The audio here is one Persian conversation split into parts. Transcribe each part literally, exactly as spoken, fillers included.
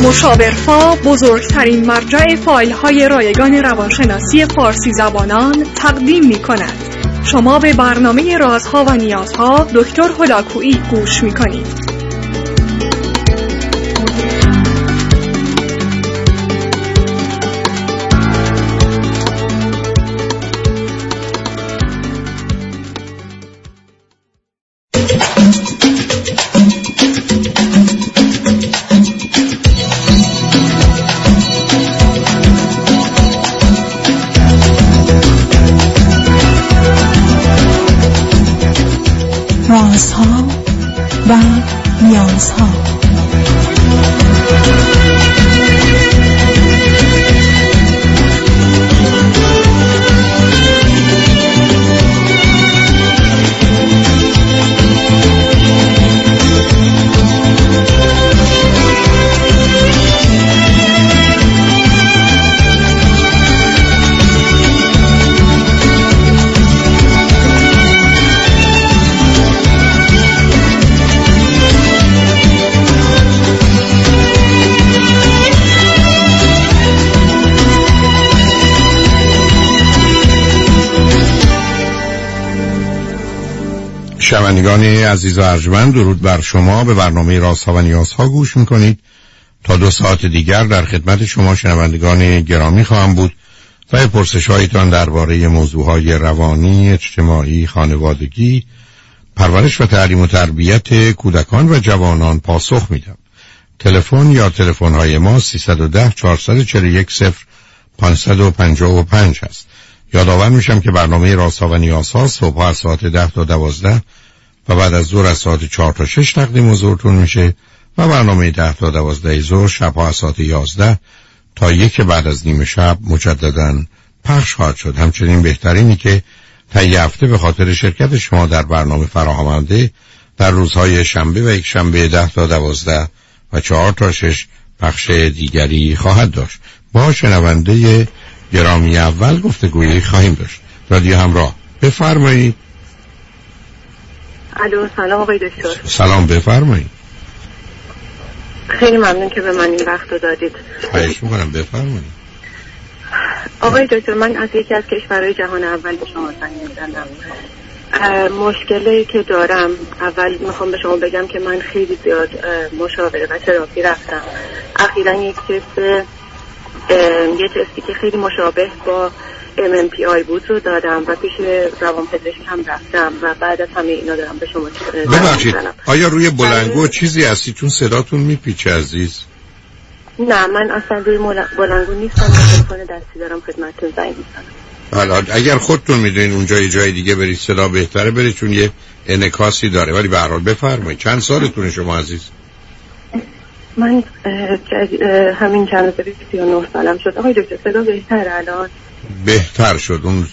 مشاورفا بزرگترین مرجع فایل های رایگان روانشناسی فارسی زبانان تقدیم می کند. شما به برنامه رازها و نیازها دکتر هلاکویی گوش می کنید. رازها و نیازها. شنوندگان عزیز و ارجمند، درود بر شما. به برنامه رازها و نیازها گوش میکنید. تا دو ساعت دیگر در خدمت شما شنوندگان گرامی خواهم بود و پرسش هایتان درباره موضوعهای روانی، اجتماعی، خانوادگی، پرورش و تعلیم و تربیت کودکان و جوانان پاسخ میدم. تلفن یا تلفن های ما سیصد و ده چهارصد و چهل و یک صفر پانصد و پنجاه و پنج هست. یادآور میشم که برنامه رازها و نیازها صبح از ساعت ده تا دوازده و بعد از ظهر از ساعت چهار تا شش تقدیم حضورتون میشه و برنامه ده تا دوازده ظهر شبها از ساعت یازده تا یک بعد از نیم شب مجدداً پخش خواهد شد. همچنین بهترینی که طی هفته به خاطر شرکت شما در برنامه فراهمنده در روزهای شنبه و یک شنبه ده تا دوازده و چهار تا شش پخش دیگری خواهد داشت. با شنونده گرامی اول گفتگویی خواهیم داشت. رادیو همراه، بفرمایید. الو، سلام آقای دکتر. سلام، بفرمایید. خیلی ممنون که به من این وقت رو دادید. خواهش میکنم، بفرمایید. آقای دکتر، من از یکی از کشورهای جهان اول به شما زنگ می‌زنم. مشکلی که دارم، اول میخوام به شما بگم که من خیلی زیاد مشاوره و تراپی رفتم. اخیراً یک تست یه تستی که خیلی مشابه با ام ام پی آی بود رو دادم و پیش روانپزشک هم رفتم و بعد از همه اینا دارم به شما ببخشید. آیا روی بلنگو چیزی هستی؟ چون صداتون میپیچه عزیز. نه، من اصلا روی بلنگو نیستم. تلفن دستی دارم، خدمتتون زنگ میزنم. حالا اگر خودتون میدونین اونجا یه جای دیگه برید صدا بهتره برید، چون یه انعکاسی داره. ولی به هر حال بفرمایید. چند سالتونه شما عزیز؟ من همین چند روزه سی و نه سالم شد. آقای دکتر صدا بهتره الان؟ بهتر شد. اون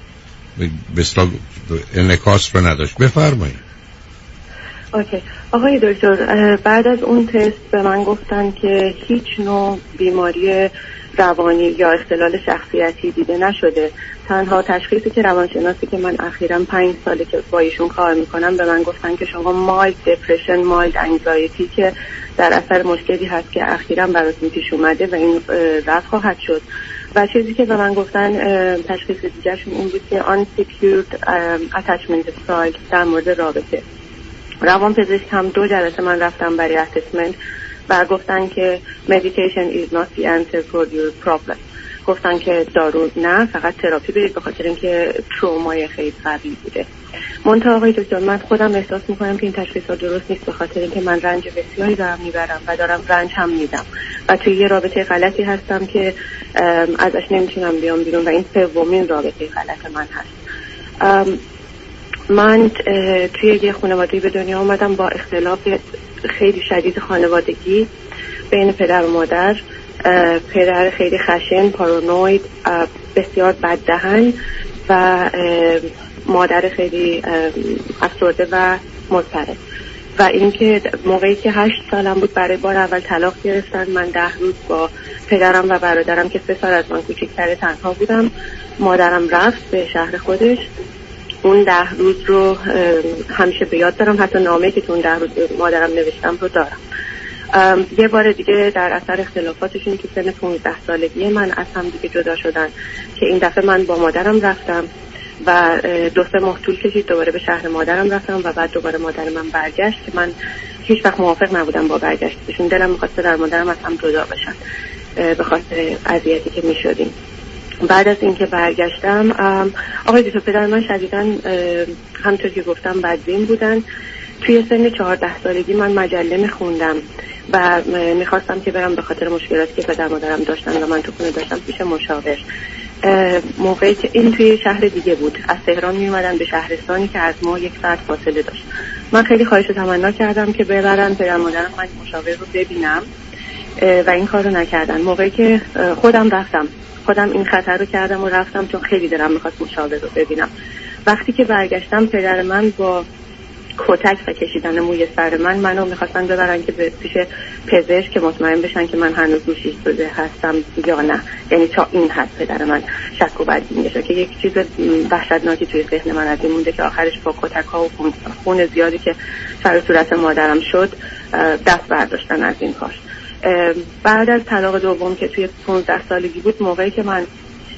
بسلا انعکاس رو نداشت. بفرمایید. اوکی. آقای دکتر، بعد از اون تست به من گفتن که هیچ نوع بیماری روانی یا اختلال شخصیتی دیده نشده. تنها تشخیصی که روانشناسی که من اخیراً پنج ساله که با ایشون کار میکنم به من گفتن که شما مایلد دپرشن، مایلد انگزایتی که در اثر مشکلی هست که اخیراً براتون پیش اومده و این رفع خواهد شد. و چیزی که به من گفتن تشخیص دیگرشون این بود که unsecured attachment style در مورد رابطه. روانپزشک هم دو جلسه من رفتم برای اسسمنت و گفتن که meditation is not the answer for your problem. گفتن که دارو نه، فقط تراپی برید، به خاطر اینکه ترومای خیلی قوی بوده. منتها آقای دکتر، من خودم احساس میکنم که این تشخیصات درست نیست، به خاطر اینکه من رنج بسیاری دارم میبرم و دارم رنج هم میدم و توی یه رابطه غلطی هستم که ازش نمیتونم بیام بیرون و این سومین رابطه غلط من هست. من توی یه خانواده به دنیا آمدم با اختلاف خیلی شدید خانوادگی بین پدر و مادر. پدر خیلی خشن، پارانوید، بسیار بددهن و مادر خیلی افسرده و مضطرب. و اینکه موقعی که هشت سالم بود برای بار اول طلاق گرفتن. من ده روز با پدرم و برادرم که سه سال از من کوچکتر تنها بودم. مادرم رفت به شهر خودش. اون ده روز رو همیشه به یاد دارم، حتی نامه که تو اون ده روز مادرم نوشتم رو دارم. یه بار دیگه در اثر اختلافاتشون که سن پانزده سالگی من از هم دیگه جدا شدن که این دفعه من با مادرم رفتم و دو سه ماه طول کشید دوباره به شهر مادرم رفتم و بعد دوباره مادر من برگشت که من هیچ وقت موافق نبودم با برگشتشون. دلم می‌خواست در مادرم از هم جدا بشن به خاطر اذیتی که می‌شدیم. بعد از اینکه برگشتم آقای دکتر پدر من شدیداً همونطور که گفتم بدبین بودن. توی سن چهارده سالگی من مجله می‌خوندم و می‌خواستم که برم به خاطر مشکلاتی که پدر مادرم داشتن و من تو خونه داشتم پیش مشاور. موقعی که این توی شهر دیگه بود، از تهران می‌اومدن به شهرستانی که از ما یک ساعت فاصله داشت. من خیلی خواهش و تمنا کردم که ببرن پدر مادرم من مشاور رو ببینم و این کارو نکردن. موقعی که خودم رفتم خودم این خطر رو کردم و رفتم چون خیلی دلم می‌خواست مشاور رو ببینم. وقتی که برگشتم پدر من با کتک و کشیدن موی سر من منو میخواستن ببرن که به پیش پزشک که مطمئن بشن که من هنوز گوشیش داده هستم یا نه. یعنی تا این حد پدر من شک و بدبینی شد که یک چیز وحشتناکی توی ذهن من از این مونده که آخرش با کتک ها و خون, خون زیادی که سر صورت مادرم شد دست برداشتن از این کار. بعد از طلاق دوم که توی پانزده سالگی بود، موقعی که من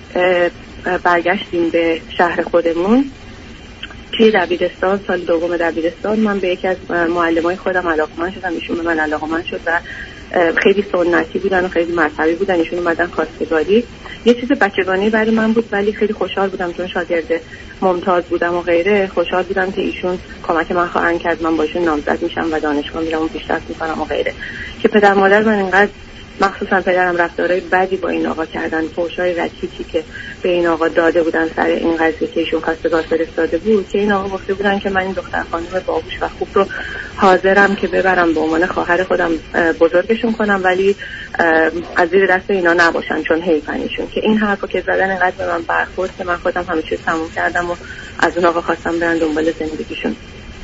برگشتیم به شهر خودمون توی دبیرستان، سال دوم دبیرستان، من به یکی از معلمای خودم علاقه‌مند شدم. ایشون به من علاقه‌مند شد و خیلی سنتی بودن و خیلی مذهبی بودن. ایشون اومدن خواستگاری. یه چیز بچگانه برای من بود ولی خیلی خوشحال بودم چون شاگرد ممتاز بودم و غیره. خوشحال بودم که ایشون کمک من خواهند کرد، من با ایشون نامزد میشم و دانشگاه میرم و پیشرفت میکنم و غیره. که پدر مادر من اینقدر، مخصوصا پدرم، رفتارهای بدی با این آقا کردن، فحشای رکیکی که به این آقا داده بودن سر این قضیه که ایشون خواستگار فرستاده بود، که این آقا گفته بودن که من این دختر خانم باهوش و خوب رو حاضرم که ببرم به عنوان خواهر خودم بزرگشون کنم ولی از زیر دست اینا نباشن چون حیفنشون. که این حرفو که زدن اینقدر به من برخورد که من خودم همه چیز تموم کردم و از اون آقا خواستم برن دنبال زندگیشون.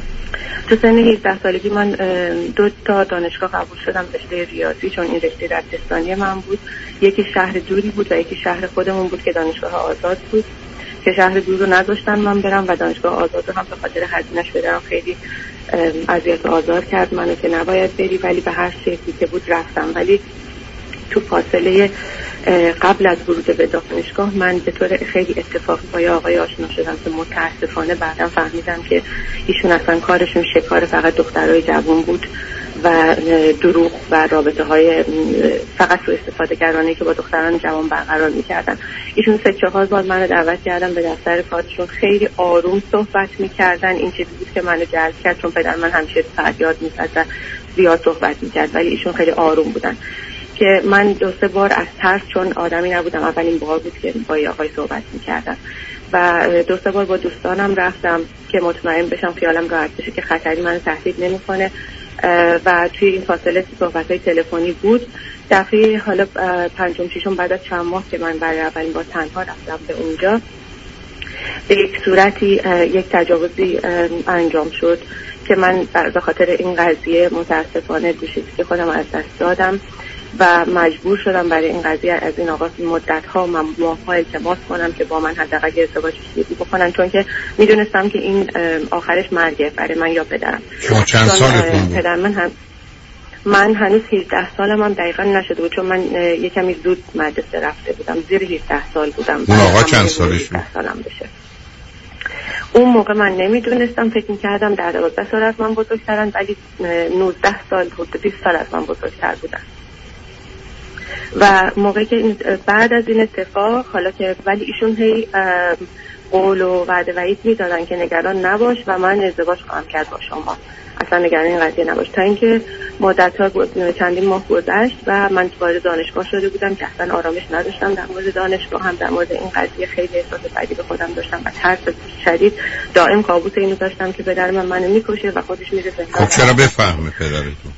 تو سن هجده سالگی من دو تا دانشگاه قبول شدم، رشته ریاضی، چون این رشته در تستانی من بود. یکی شهر دوری بود و یکی شهر خودمون بود که دانشگاه آزاد بود که شهر دور رو نذاشتن من برم و دانشگاه آزاد رو هم به خاطر هزینه‌اش بدرم خیلی اذیت و آزار کرد منو که نباید بری، ولی به هر شکلی که بود رفتم. ولی تو فاصله قبل از ورود به دانشگاه من به طور خیلی اتفاقی با یه آقای آشنا شدم که متاسفانه بعداً فهمیدم که ایشون اصلا کارشون شکار فقط دخترای جوان بود و دروغ و رابطه های فقط سوء استفاده گرانه که با دختران جوان برقرار میکردن. ایشون سه چهار بار منو دعوت کردن به دفتر کارشون، خیلی آروم صحبت میکردن. این چیزی بود که منو جذب کرد چون پدر من همیشه فریاد میزد و زیاد صحبت میکرد، ولی ایشون خیلی آروم بودن که من دو سه بار از ترس، چون آدمی نبودم، اولین بار بود که با یه آقای صحبت میکردم و دو سه بار با دوستانم رفتم که مطمئن بشم خیالم راحت بشه که خطری منو تهدید نمیکنه و توی این فاصله صحبت‌های تلفنی بود. دفعه حالا پنجم ششم بعد از چند ماه که من برای اولین بار تنها رفتم به اونجا، به یک صورتی یک تجاوزی انجام شد که من به خاطر این قضیه متاسفانه گوشی که خودم از دست دادم و مجبور شدم برای این قضیه از این آقا مدت‌ها من ماه‌ها التماس کنم که با من حداقل ازدواج جدی بکنن، چون که میدونستم که این آخرش مرگه برای من یا پدرم. شما چند سالتون بود؟ پدر من هم من هنوز هجده سالم هم دقیقاً نشده بود چون من یک کمی زود مدرسه رفته بودم، زیر هجده سال بودم. اون آقا چند سالش بود؟ سالم بشه. اون موقع من نمیدونستم، فکر می‌کردم در دوازده سال از من بزرگترن، ولی نوزده سال حدود بیست سال از من بزرگتر بودن. و موقعی که بعد از این اتفاق، حالا که ولی ایشون هی قول و وعده وعید میدادن که نگران نباش و من ازدواج خواهم کرد با شما، اصلا نگران این قضیه نباش. تا اینکه مدت‌ها چندین ماه گذشت و من وارد دانشگاه شده بودم که اصلا آرامش نداشتم در مورد دانشگاه، هم در مورد این قضیه خیلی احساس بدی به خودم داشتم و ترس شدید. دائم کابوس اینو داشتم که پدر من منو میکشه و خودش میره زندان. خب چرا بفهمه پدرتون؟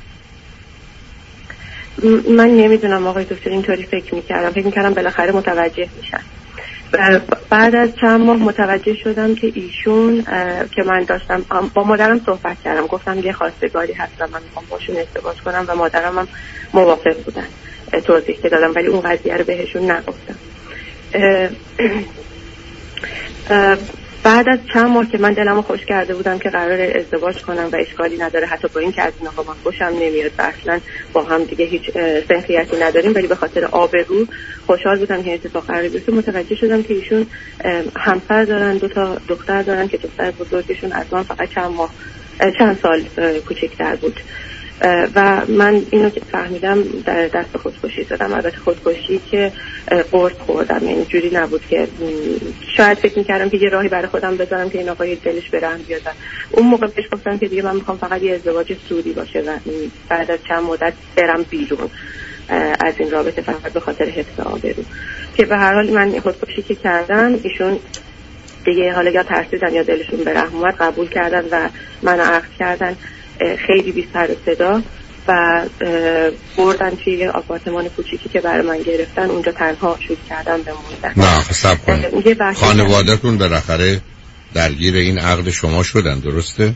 من نمیدونم آقای دکتر، اینطوری فکر میکردم فکر میکردم بالاخره متوجه میشن. بعد از چند ماه متوجه شدم که ایشون که من داشتم با مادرم صحبت کردم، گفتم یه خواستگاری هستم من میخوام باشون ازدواج کنم و مادرم هم موافق بودن، توضیح که دادم ولی اون قضیه رو بهشون نگفتم. بعد از چند ماه که من دلمو خوش کرده بودم که قرار ازدواج کنم و اشکالی نداره، حتی با این که از این آقا من خوشم نمیاد و اصلا با هم دیگه هیچ سنخیتی نداریم، ولی به خاطر آبرو خوشحال بودم که اتفاق قرار بیفته، متوجه شدم که ایشون همسر دارن، دو تا دختر دارن که دختر بزرگشون از من فقط چند ماه چند سال کوچکتر بود و من اینو که فهمیدم در دست خودکشی زدم. البته خودکشی که قرص خوردم، یعنی جوری نبود که شاید فکر میکردم که یه راهی برای خودم بذارم که این آقای دلش برم بیاد. اون موقع بهش گفتم که دیگه من میخوام فقط یه ازدواج سودی باشه و بعد از چند مدت برم بیرون از این رابطه فقط به خاطر حفظ آبرو. که به هر حال من خودکشی که کردم، ایشون دیگه حالا یا ترسیدن یا دلشون به رحم اومد، قبول کردن و منو عقد کردن خیلی بی سر و صدا و بردن توی یه آپارتمان کوچیکی که برای من گرفتن، اونجا تنها شروع کردم به موندن. نه حساب کنید خانواده‌تون بالاخره درگیر این عقد شما شدن، درسته؟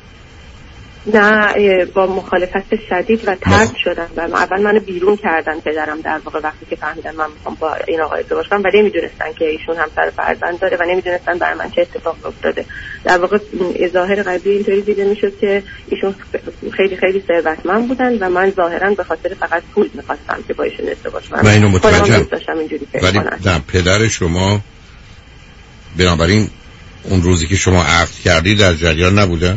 نه، با مخالفت شدید و طرد شدن و اول منو بیرون کردن پدرم در واقع وقتی که فهمیدن من میخوام با این آقای ازدواج کنم و نمیدونستن که ایشون همسر فرزند داره و نمیدونستن برای من چه اتفاق افتاده. در واقع ظاهر غیبی اینطوری دیده میشد که ایشون خیلی خیلی ثروتمند بودن و من ظاهرا به خاطر فقط پول میخواستم که با ایشون ازدواج کنم. من اینو متوجهم، ولی نه پدر شما بنابراین اون روزی که شما عقد کردی در جریان نبودن؟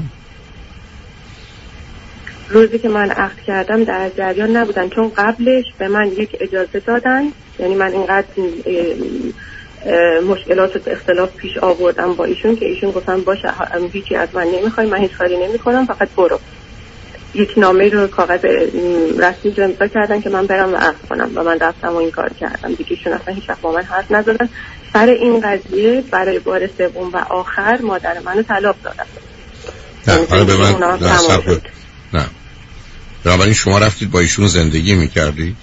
روزی که من عقد کردم در جریان نبودن، چون قبلش به من یک اجازه دادن، یعنی من اینقدر مشکلات و اختلاف پیش آوردم با ایشون که ایشون گفتن باشه هیچی از من نمیخوای، من هیچ کاری نمیکنم، فقط برو. یک نامه رو کاغذ رسمی رو امضا کردن که من برم و عقد کنم و من رفتم و این کار کردم. دیگه ایشون اصلا هیچ وقت با من حرف نزدن. سر این قضیه برای بار سوم و آخر مادر منو طلاق دادن. نه حالا به من نه نه بنابراین شما رفتید با ایشون زندگی میکردید؟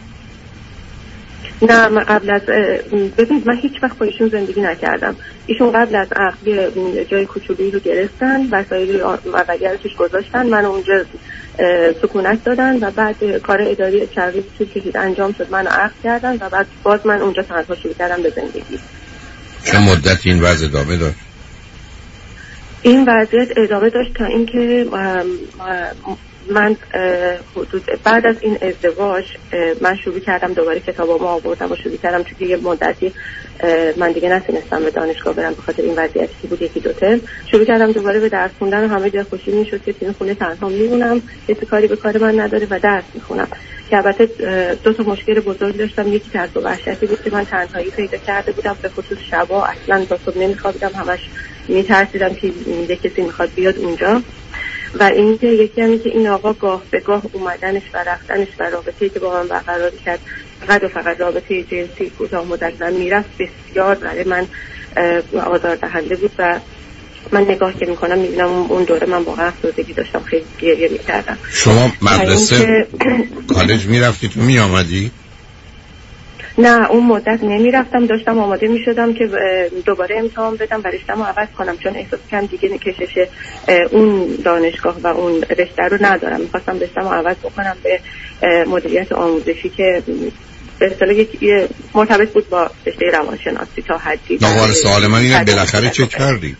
نه، من قبل از ببینید من هیچ وقت با ایشون زندگی نکردم. ایشون قبل از عقد جای کوچولویی رو گرفتن، وسایل اولیه رو توش گذاشتن، من اونجا سکونت دادن و بعد کار اداری چربی که انجام شد منو عقد کردن و بعد باز من اونجا تنها شروع کردم به زندگی. چه مدت این وضع ادامه داشت؟ این وضعیت ادامه داشت تا اینکه من حدود بعد از این ازدواج من شروع کردم دوباره کتابامو آوردم و شروع کردم، چون یه مدتی من دیگه نتونستم به دانشگاه برم به خاطر این وضعیتی که بود یکی دو ترم، شروع کردم دوباره به درس خوندن و همه جا خوشی میشد که توی خونه تنها میمونم، کسی کاری به کار من نداره و درس میخونم. که البته دو تا مشکل بزرگ داشتم، یکی ترس و وحشتی بود که من تنهایی پیدا کرده بودم، به خصوص شبا اصلا تا صبح نمیخوابیدم، همش میترسیدم که یه کسی میخواد بیاد اونجا. و اینکه یکی هم که این آقا گاه به گاه اومدنش و رفتنش و رابطه‌ای که با من برقرار کرد فقط و فقط رابطه جنسی کوتاه مدت و میرفت بسیار برای من آزاردهنده بود و من نگاه که میکنم میبینم اون دوره من واقعا افسردگی داشتم، خیلی گریه میکردم. شما مدرسه کالج میرفتی تو میامدی؟ نه اون مدت نمی رفتم، داشتم آماده می شدم که دوباره امتحان بدم و رشته‌مو عوض کنم، چون احساس کردم دیگه کشش اون دانشگاه و اون رشته رو ندارم. می‌خواستم رشته‌مو عوض بکنم به مدیریت آموزشی که به اصطلاح یک مرتبط بود با رشته روانشناسی تا حدی. نوار سوال من اینه بالاخره چه کردی؟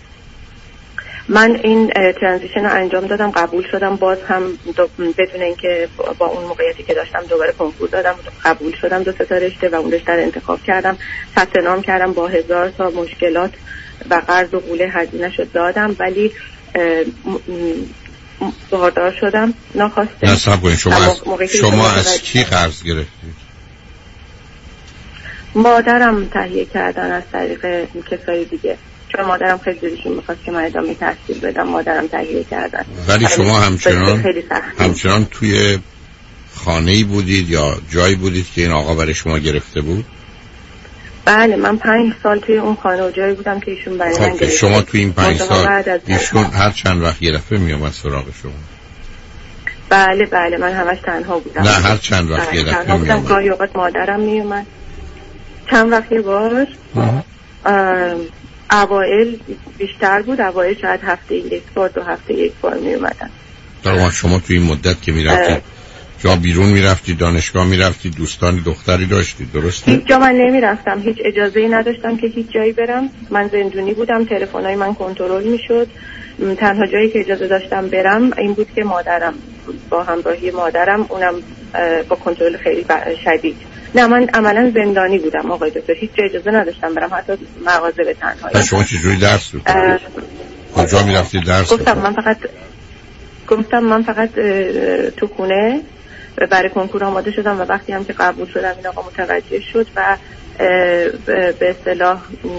من این ترانزیشن رو انجام دادم، قبول شدم، باز هم بدون اینکه با اون موقعیتی که داشتم دوباره کنکور دادم، قبول شدم دو تا رشته و اون رشته رو انتخاب کردم، ثبت نام کردم، با هزار تا مشکلات و قرض و قوله هزینه شد دادم، ولی باردار شدم ناخواسته. نه صبر کنید، شما از شما از کی قرض گرفتید؟ مادرم تهیه کردن از طریق کسای دیگه، چون مادرم خیلی دلشون می‌خواست که من ادامه تحصیل بدم، مادرم تهیه کردن. ولی شما همچنان همچنان توی خانه‌ای بودید یا جایی بودید که این آقا برای شما گرفته بود؟ بله، من پنج سال توی اون خانه و جایی بودم که ایشون برای من گرفته. شما توی این پنج سال ایشون هر چند وقت یه دفعه میومد سراغ شما؟ بله بله، من همش تنها بودم. نه هر چند وقت یه دفعه میومد؟ گاهی اوقات مادرم میومد. چند وقت یه بار اوائل بیشتر بود، اوائل شاید هفته یک بار، دو هفته یک بار می اومدن. در شما توی این مدت که می رفتید شما بیرون میرفتی، دانشگاه میرفتی، دوستان دختری داشتی، درسته؟ هیچ جا من نمیرفتم، هیچ اجازه‌ای نداشتم که هیچ جایی برم. من زندونی بودم، تلفن‌های من کنترل میشد. تنها جایی که اجازه داشتم برم این بود که مادرم با همراهی مادرم، اونم با کنترل خیلی شدید. نه من عملا زندانی بودم آقای دکتر، هیچ جا اجازه نداشتم برم، حتی مغازه به تنهایی. شما چجوری درس می‌خوندید؟ کجا می‌رفتید درس گفتم من فقط گفتم من فقط تو خونه برای کنکور آماده شدم و وقتی هم که قبول شدم این آقا متوجه شد و به اصطلاح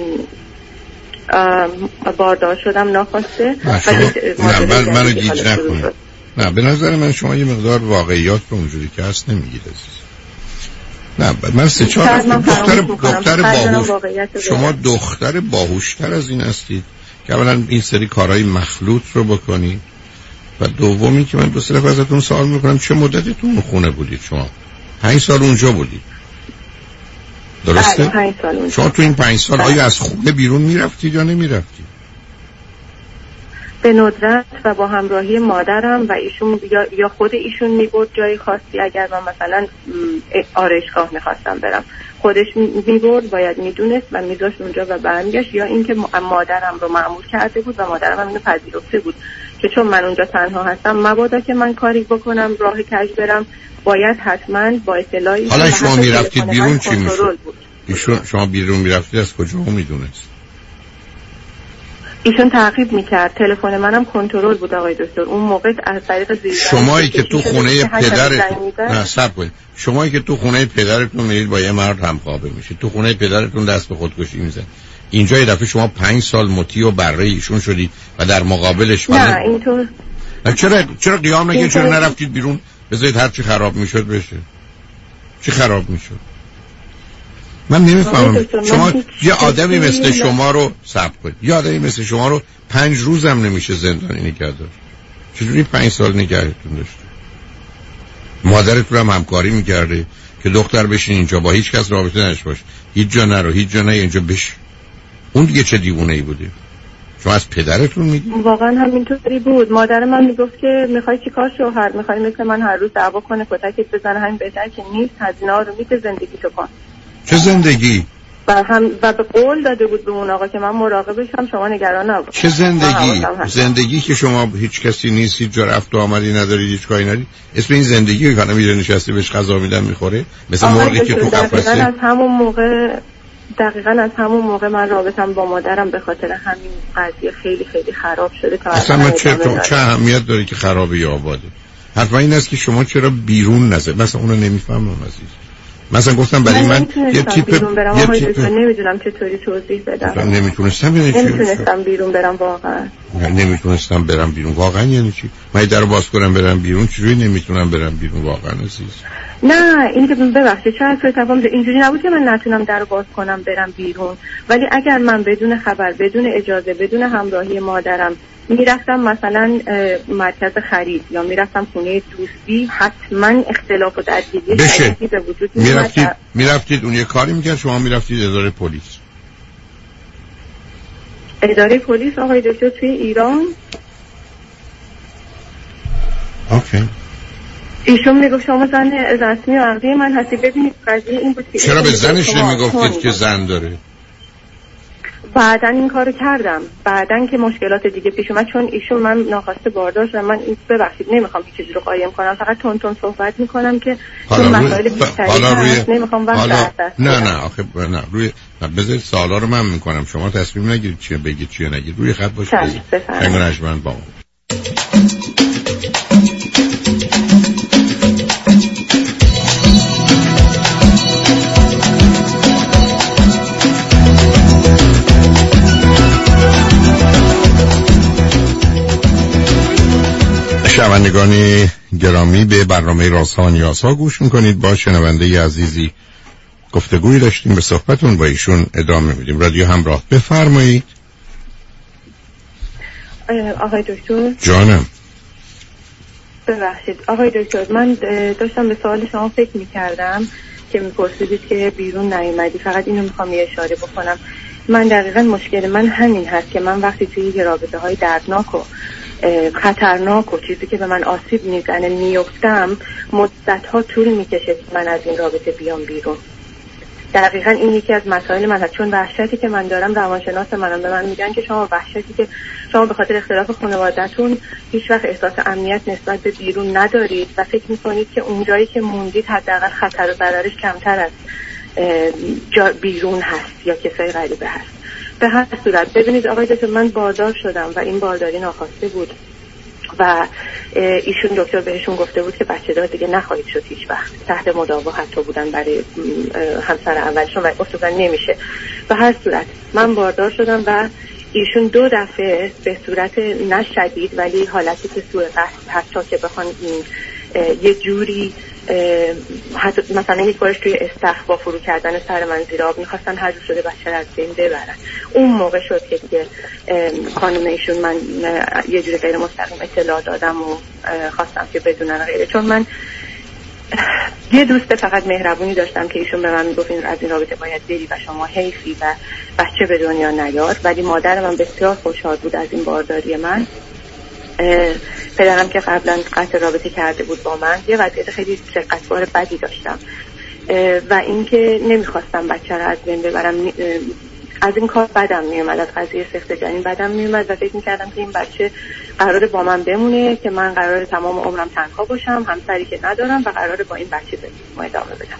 باردار شدم ناخواسته. نه من منو گیج نکنید. نه به نظر من شما یه مقدار واقعیات رو اونجوری که هست نمیگید عزیز. نه من سه چهار دختر دختر باهوش، شما دختر باهوشتر از این هستید که اولا این سری کارهای مخلوط رو بکنید و دومی که من دو سه دفعه ازتون سوال میکنم چه مدتی تو اون خونه بودید؟ شما پنج سال اونجا بودید درسته؟ پنج سال اونجا. شما تو این پنج سال آیا از خونه بیرون میرفتید یا نمیرفتید؟ به ندرت و با همراهی مادرم و ایشون یا, یا خود ایشون میبرد جای خاصی. اگر من مثلا آرایشگاه میخواستم برم خودش میبرد، باید میدونست و میذاشت اونجا و برمیگشت، یا اینکه مادرم رو مأمور کرده بود و مادرم هم اینو پذیرفته بود که چون من اونجا تنها هستم مبادا که من کاری بکنم راه کج برم، باید حتما با اطلاعی. حالا شما میرفتید بیرون چی میشد؟ ایشون شما بیرون میرفتید از کجا میدونست؟ ایشون تعقیب میکرد، تلفن منم کنترل بود آقای دکتر اون موقع از طریق زیر. شمایی که تو خونه پدرتون نه صبر کنید، شمایی که تو خونه پدرتون میرید با یه مرد همخوابه میشید، تو خونه پدرتون دست به خودکشی میزنید، اینجا یه دفعه شما پنج سال مطیع و بره ایشون شدید و در مقابلش نه من... اینطور چرا چرا قیام نگید؟ چرا نرفتید بیرون بذارید هر چی خراب میشد بشه؟ چی خراب میشد؟ من نمیفهمم. شما یه آدمی مثل شما رو صبر کنید، یه آدمی مثل شما رو پنج روزم نمیشه زندانی نگه داشت، چجوری پنج سال نگهتون داشته؟ مادرتون هم همکاری میکرده که دختر بشین اینجا، با هیچ کس رابطه نش باش، هیچ جا نرو، هیچ جا نه، اینجا بش. اون دیگه چه دیوونه ای بوده؟ شما از پدرتون میگی؟ واقعا همینطوری بود. مادر من میگفت که میخوای چیکار شوهر، میخوای مثل من هر روز دعوا کنه کتکت بزنه، همین بهتر که نیست، هزینه‌ها رو میده، زندگی تو کن. چه زندگی؟ و هم و به قول داده بود به اون آقا که من مراقبشم، شما نگران نباش. چه زندگی؟ زندگی که شما هیچ کسی نیستید، جا رفت و آمدی ندارید، هیچ کاری ندارید. اسم این زندگی که میره نشسته بهش غذا میدن میخوره، مثل مرغی که تو قفسه. از همون موقع دقیقاً از همون موقع من رابطم با مادرم به خاطر همین قضیه خیلی خیلی خراب شده. تا اصلا من چه چه اهمیت داره که خرابه یا آباده؟ حتما این است که شما چرا بیرون نزد. مثلا اونو نمیفهمم عزیز. مثلا گفتم برای من, من یه تیپ بیرون برم، یه تیپ نمیدونم چطوری توضیح بدم. نمیتونستم نمیتونستم بیرون برم واقعا. نمیتونستم برم بیرون واقعا یعنی چی؟ من درو باز کنم برم بیرون، چجوری نمیتونم برم بیرون واقعا عزیز؟ نه این که ببخشید چرا تو تفاهم اینجوری نبود که من نتونم درو باز کنم برم بیرون، ولی اگر من بدون خبر، بدون اجازه، بدون همراهی مادرم میرفتم مثلا مرکز خرید یا میرفتم خونه دوستی، حتما اختلاف و درگیری شدیدی به وجود میرفتید. میرفتید اون یه کاری میکرد، شما میرفتید اداره پلیس. اداره پلیس آقای دکتر توی ایران. اوکی. ایشون میگفت شما زن رسمی و عقدی من هستی. ببینید قضیه این بود که چرا به زنش نمیگفتید که زن داره؟ بعدن این کارو کردم، بعدن که مشکلات دیگه پیش اومد، چون ایشون من ناخواسته بارداشت و من این ببخشید نمیخوام هیچ چیزی رو قایم کنم، فقط تون تون صحبت میکنم که چون مسائل بیشتری هست نمیخوام وقت دست. نه نه آخه نه روی بذارید سوالا رو من میکنم، شما تصمیم نگیرید چیه بگید چیه نگید، روی خط باشید. شنگ نجمن با شنوندگان گرامی به برنامه رازها و نیازها گوش میکنید. با شنونده عزیزی گفتگوی داشتیم، به صحبتون با ایشون ادامه میدیم. رادیو همراه، بفرمایید. آقای دکتر جانم. ببخشید آقای دکتر، من داشتم به سوال شما فکر میکردم که میپرسیدید که بیرون نیومدی، فقط اینو میخوام یه اشاره بکنم. من دقیقاً مشکل من همین هست که من وقتی توی یه رابطه های دردناک و خطرناک و چیزی که به من آسیب میزنه میافتم، مدت‌ها طول میکشه که من از این رابطه بیام بیرون. دقیقاً این یکی از مسائل من هست، چون وحشتی که من دارم روانشناس منم به من میگن که شما وحشتی که شما به خاطر اختلاف خانواده‌تون هیچ وقت احساس امنیت نسبت به بیرون ندارید و فکر میکنید که اون جایی که موندید حداقل خطر و ضررش کمتر از جا بیرون هست یا کسای غریبه هست. به هر صورت ببینید آقای دکتر، من باردار شدم و این بارداری ناخواسته بود و ایشون دکتر بهشون گفته بود که بچه دار دیگه نخواهید شد هیچ وقت. تحت مداوا حتی بودن برای همسر اولشون و گفتن نمیشه. به هر صورت من باردار شدم و ایشون دو دفعه به صورت نه شدید ولی حالتی که سوء قصد حتی که بخوان یه جوری حتی مثلا یک بارش توی استخر با فرو کردن سر من زیر آب میخواستن هر جور شده بچه رو از بین ببرن. اون موقع شد که دیگه خانم ایشون من یه جوری غیر مستقیم اطلاع دادم و خواستم که بدونن غیره، چون من یه دوست فقط مهربونی داشتم که ایشون به من میگفت این از این رابطه باید بری و شما حیفی و بچه به دنیا نیاد. ولی مادر من بسیار خوشحال بود از این بارداری من. پدرم که قبلا قطع رابطه کرده بود با من، یه وضعیت خیلی شقتبار بدی داشتم و اینکه نمیخواستم بچه رو از بین ببرم. از این کار بدم میومد، از قضیه سخت جنین بدم میومد و فکر میکردم که این بچه قراره با من بمونه، که من قراره تمام عمرم تنها باشم، همسری که ندارم و قراره با این بچه ادامه بدم.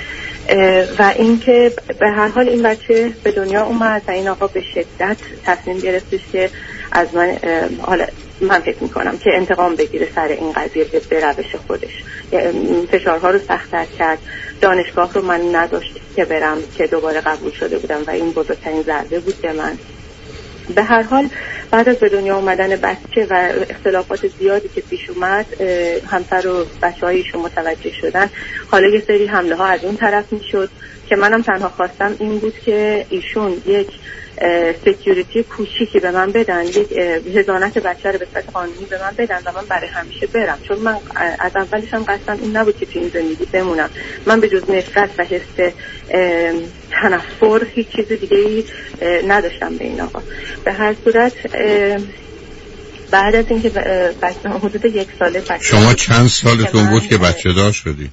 و اینکه به هر حال این بچه به دنیا اومد و این آقا به شدت تصمیم گرفتش که از من حالا من فکر میکنم که انتقام بگیره سر این قضیه به روش خودش. فشارها رو سخت‌تر کرد. دانشگاه رو من نداشت که برم که دوباره قبول شده بودم و این بزرگترین ضربه بود به من. به هر حال بعد از به دنیا اومدن بچه و اختلافات زیادی که پیش اومد، همسر و بچه‌هایشون متوجه شدن. حالا یه سری حمله ها از اون طرف میشد که منم تنها خواستم این بود که ایشون یک سکیوریتی کوچیکی به من بدن، یک حضانت بچه رو به صورت قانونی به من بدن و من برای همیشه برم، چون من از اولش هم قصدم این نبود که تو این زندگی بمونم. من به جز نفرت و حس تنفر هیچ چیز دیگه ای نداشتم به این آقا. به هر صورت بعد از اینکه بچه حدود یک ساله بچه. شما چند سالتون بود که بچه دار شدی؟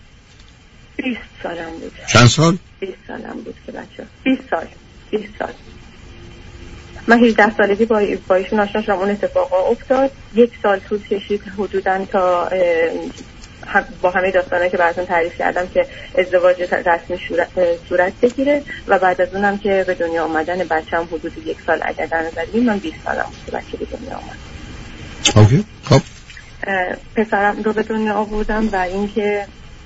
بیست سالم بود. چند سال؟ بیست سالم بود که بچه. بیست سال. بیست سال. من هجده سالگی با ایشون آشنا شدم. اون اتفاقا افتاد. یک سال طول کشید حدوداً تا با همه داستانایی که براتون تعریف کردم که ازدواج رسمی صورت بگیره و بعد از اونم که به دنیا آمدن بچه‌م حدود یک سال اگر در نظر بگیریم من بیست سالم بود بچه به دنیا آمد. اوکی. خب پسرم رو به دنیا آوردم و اینکه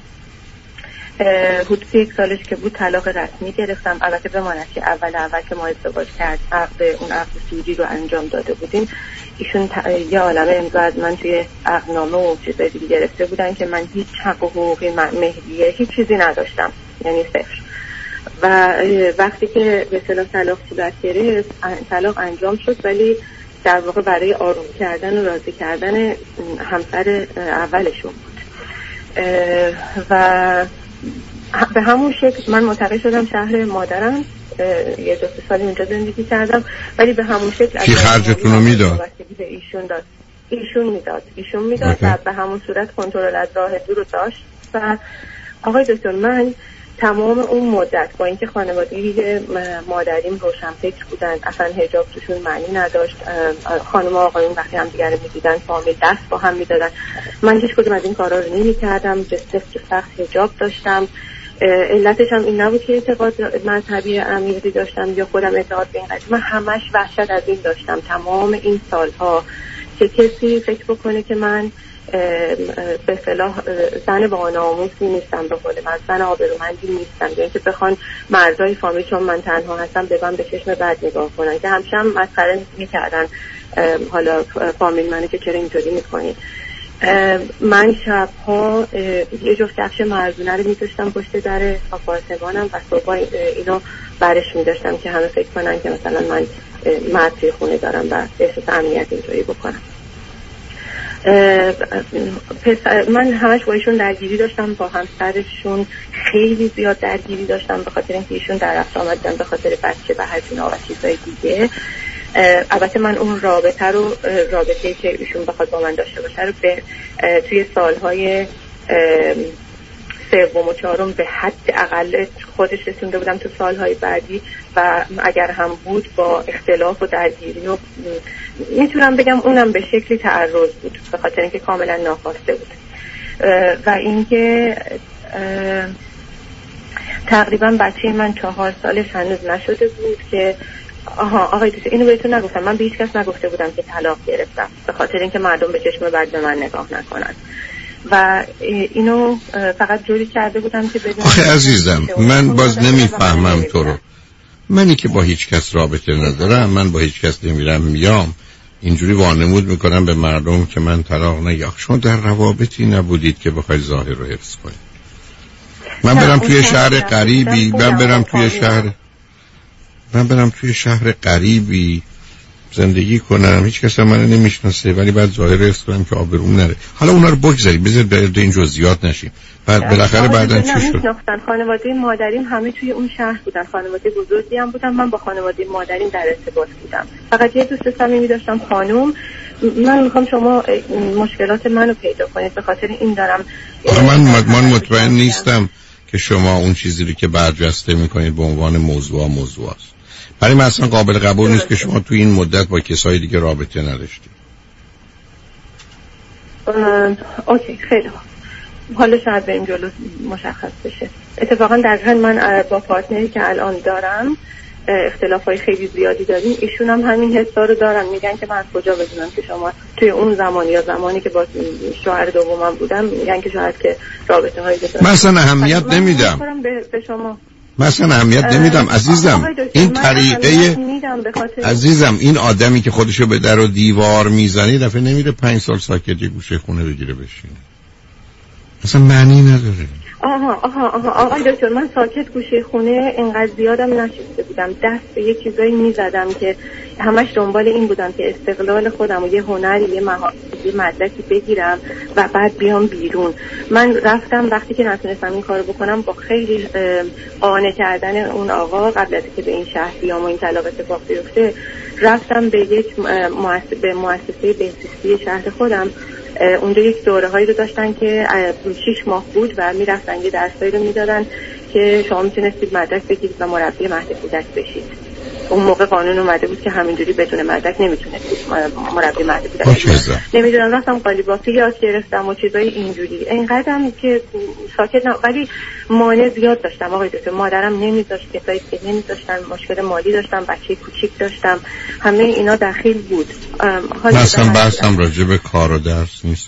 حدود یک سالش که بود طلاق رسمی گرفتم. البته بماند که اول اول که ما ازدواج کرد عقد اون عقد سوری رو انجام داده بودیم، ایشون یه عالمه امضا از من توی عقدنامه و چیزای دیگه گرفته بودن که من هیچ حق و حقوقی مهریه هیچ چیزی نداشتم، یعنی صفر. و وقتی که به اصطلاح طلاق صورت گرفت، طلاق انجام شد، ولی در واقع برای آروم کردن و راضی کردن همسر اولشون بود و به همون شکل من منتقل شدم شهر مادرم. یه دو سه سالی اونجا زندگی کردم، ولی به همون شکل کی خرجتون رو میداد؟ ایشون داد. ایشون میداد. ایشون میداد و به همون صورت کنترل از راه دور رو داشت. و آقای دکتر من تمام اون مدت با اینکه خانوادگی مادریم روشن فکر بودن، اصلا حجاب توشون معنی نداشت، خانم و آقایون وقتی هم دیگر میدیدن فامیل دست با هم میدادن، من هیچ کدوم از این کارا رو نمی‌کردم، به سفت سخت حجاب داشتم. علتش هم این نبود که اعتقاد مذهبی عمیقی داشتم یا خودم اعتقاد به این قضیه، من همش وحشت از این داشتم تمام این سالها که کسی فکر بکنه که من به اصطلاح زن با ناموسی نیستم، به قول من زن آبرومندی نیستم، یعنی که بخوان مردای فامیل چون من تنها هستم به من به چشم بد نگاه کنن، که همیشه هم مسخره میکردن حالا فامیل منو که چرا اینطوری میکنی. من شبها یه جفت کفش مردونه رو می‌ذاشتم پشت در آپارتمانم و صبح اینو برش می‌داشتم که همه فکر کنن که مثلا من مرد توی خونه دارم و احساس امنیت اینطوری بکنم. من همش با ایشون درگیری داشتم، با همسرشون خیلی زیاد درگیری داشتم به خاطر اینکه ایشون در رفت آمدن به خاطر بچه و هزینه‌ها و چیزای دیگه. البته من اون رابطه رو رابطه‌ای که ایشون بخواد با من داشته باشه رو به توی سالهای سوم و چهارم به حد اقل خودش رسونده بودم تو سالهای بعدی و اگر هم بود با اختلاف و درگیری و میتونم بگم اونم به شکلی تعرض بود به خاطر اینکه کاملا ناخواسته بود. و اینکه تقریبا بچه من چهار سالش هنوز نشده بود که آها آقای دوست اینو بهتون نگفتم، من به هیچ کس نگفته بودم که طلاق گرفتم به خاطر اینکه مردم به چشم بد به من نگاه نکنن و اینو فقط جوری کرده بودم که بدونم. آخه عزیزم من باز نمیفهمم تو رو. منی که با هیچ کس رابطه ندارم، من با هیچ کس نمیرم میام، اینجوری وانمود میکنم به مردم که من طلاق نگیرم. شما در روابطی نبودید که بخوای ظاهر رو حفظ کنید. من برم توی شهر غریبی، من برم توی شهر من برم توی شهر غریبی زندگی کنم، هیچ کس منو نمیشناسه، ولی بعد ظاهر حفظ کنم که آبروم نره. حالا اونا رو بگذارید، بذار درد این جزئیات نشیم. بعد بالاخره بعدن چی شد؟ خانواده مادریم همه توی اون شهر بودن، خانواده بزرگی هم بودن، من با خانواده مادریم در ارتباط بودم. فقط یه دوست صمیمی داشتم خانم. من میخوام شما مشکلات منو پیدا کنید، به خاطر این دارم. من من مطمئن نیستم که شما اون چیزی رو که برجسته میکنید به عنوان موضوع موضوع است. برای من اصلا قابل قبول نیست که شما تو این مدت با کسای دیگه رابطه نداشتید. اوکی خیلی خوب. حالا شاید بریم جلو مشخص بشه. اتفاقا دقیقا من با پارتنری که الان دارم اختلافای خیلی زیادی داریم، ایشون هم همین حسا رو دارن. میگن که من از کجا بدونم که شما توی اون زمان یا زمانی که با شوهر دومم بودم، میگن که شاید که رابطه هایی داشتم. من اصلا اهمیت نمیدم. به شما من اصلا اهمیت نمیدم عزیزم. این طریقه عزیزم، این آدمی که خودشو به در و دیوار میزنه دفعه نمیره پنج سال ساکت یه گوشه خونه بگیره بشینه. اصلا معنی نداره. آها آها آها آقای دکتر، من ساکت گوشه خونه اینقدر زیادم نشسته بودم، دست به یه چیزایی میزدم که همش دنبال این بودم که استقلال خودم و یه هنری، یه مهارتی، یه مدرکی بگیرم و بعد بیام بیرون. من رفتم وقتی که نتونستم این کارو بکنم با خیلی قانع کردن اون آقا قبل از که به این شهر بیام و این طلاق اتفاق بیفته، رفتم به یک مؤسسه به مؤسسه بهزیستی شهر خودم. اونجا یک دوره هایی رو داشتن که شیش ماه بود و میرفتن یه درسایی رو میدادن که شما میتونستید مدرک بگیرید و مربی مهد کودک بشید. اون موقع قانون اومده بود که همینجوری بدون مدرک نمیتونستید مربی مهد کودک بشید. نمیدونم، رفتم قالیبافی یاد گرفتم و چیزای اینجوری. اینقدرم که ساکت نه، ولی مانع زیاد داشتم آقای دکتر. مادرم نمیذاشت، کسایی که نمیذاشتن، مشکل مالی داشتم، بچه کوچیک داشتم، همه اینا دخیل بود. مثلا بحثم راجع به کار و درس نیست.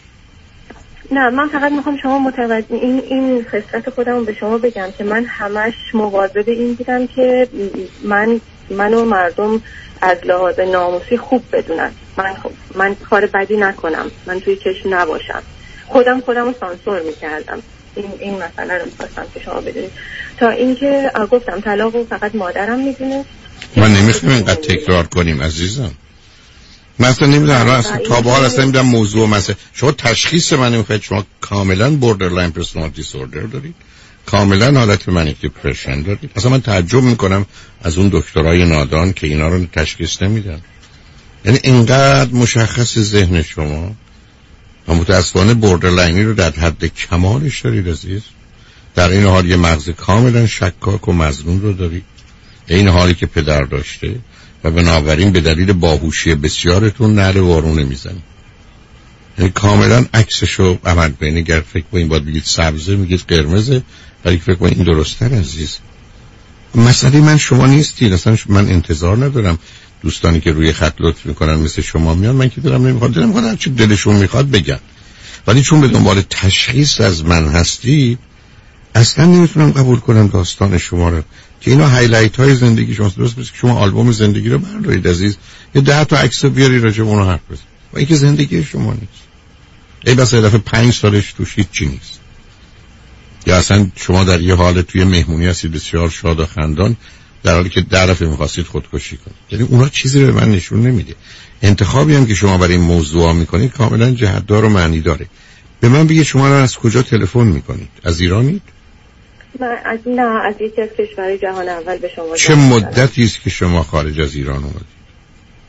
نه، من فقط میخوام شما متوجه این این خصلت خودم رو به شما بگم که من همش مواظب این بودم که من منو مردم از لحاظ ناموسی خوب بدونن، من خوب من کار بدی نکنم، من توی چشم نباشم. خودم خودم رو سانسور میکردم. این این مسئله رو میخواستم که شما بدونید. تا اینکه گفتم طلاق رو فقط مادرم میدونه. من نمیخوام اینقدر تکرار کنیم عزیزم. مثلا نمیدونم اصلا تا به حال اصلا نمیدونم موضوع مثلا شما تشخیص من نمیخواید. شما کاملا بوردرلاین پرسونالیتی دیسوردر دارید، کاملا حالت منیک دیپرشن دارید. اصلا من تعجب میکنم از اون دکترای نادان که اینا رو تشخیص نمیدن. یعنی اینقدر مشخص ذهن شما و متاسفانه بوردرلاینی رو در حد کمالش دارید عزیز. در این حال یه مغز کاملا شکاک و مظنون رو دارید، این حالی که پدر داشته و بنابراین به دلیل باهوشی بسیارتون نعره وارونه میزنید. یعنی کاملا عکسشو عمل بین اگر فکر کنید باید بگید سبزه میگید قرمزه، ولی فکر کنید این درسته عزیز. مسئله من شما نیستید. اصلا من انتظار ندارم دوستانی که روی خط لطف میکنن مثل شما میان، من که دلم نمیخواد دلم میخواد هرچی دلشون میخواد بگن، ولی چون به دنبال تشخیص از من هستی اصلا نمیتونم قبول کنم داستان شما رو که اینا هایلایت های زندگی شماست. درست مثل که شما آلبوم زندگی رو بردارید عزیز، یه ده تا عکس بیاری راجع به اون حرف بزنید و اینکه زندگی شما نیست. ای بس دفعه پنج سالش توش هیچی نیست، یا اصلا شما در یه حال توی مهمونی هستید بسیار شاد و خندان در حالی که در دفعه می‌خواستید خودکشی کنید. یعنی اونا چیزی رو به من نشون نمیده. انتخابی هم که شما برای این موضوع میکنید کاملا جهت‌دار و معنی داره. به من بگید شما الان از کجا تلفن میکنید؟ از ایرانید؟ من از نه از یکی از کشورهای جهان اول به شما. چه مدتی است که شما خارج از ایران اومدید؟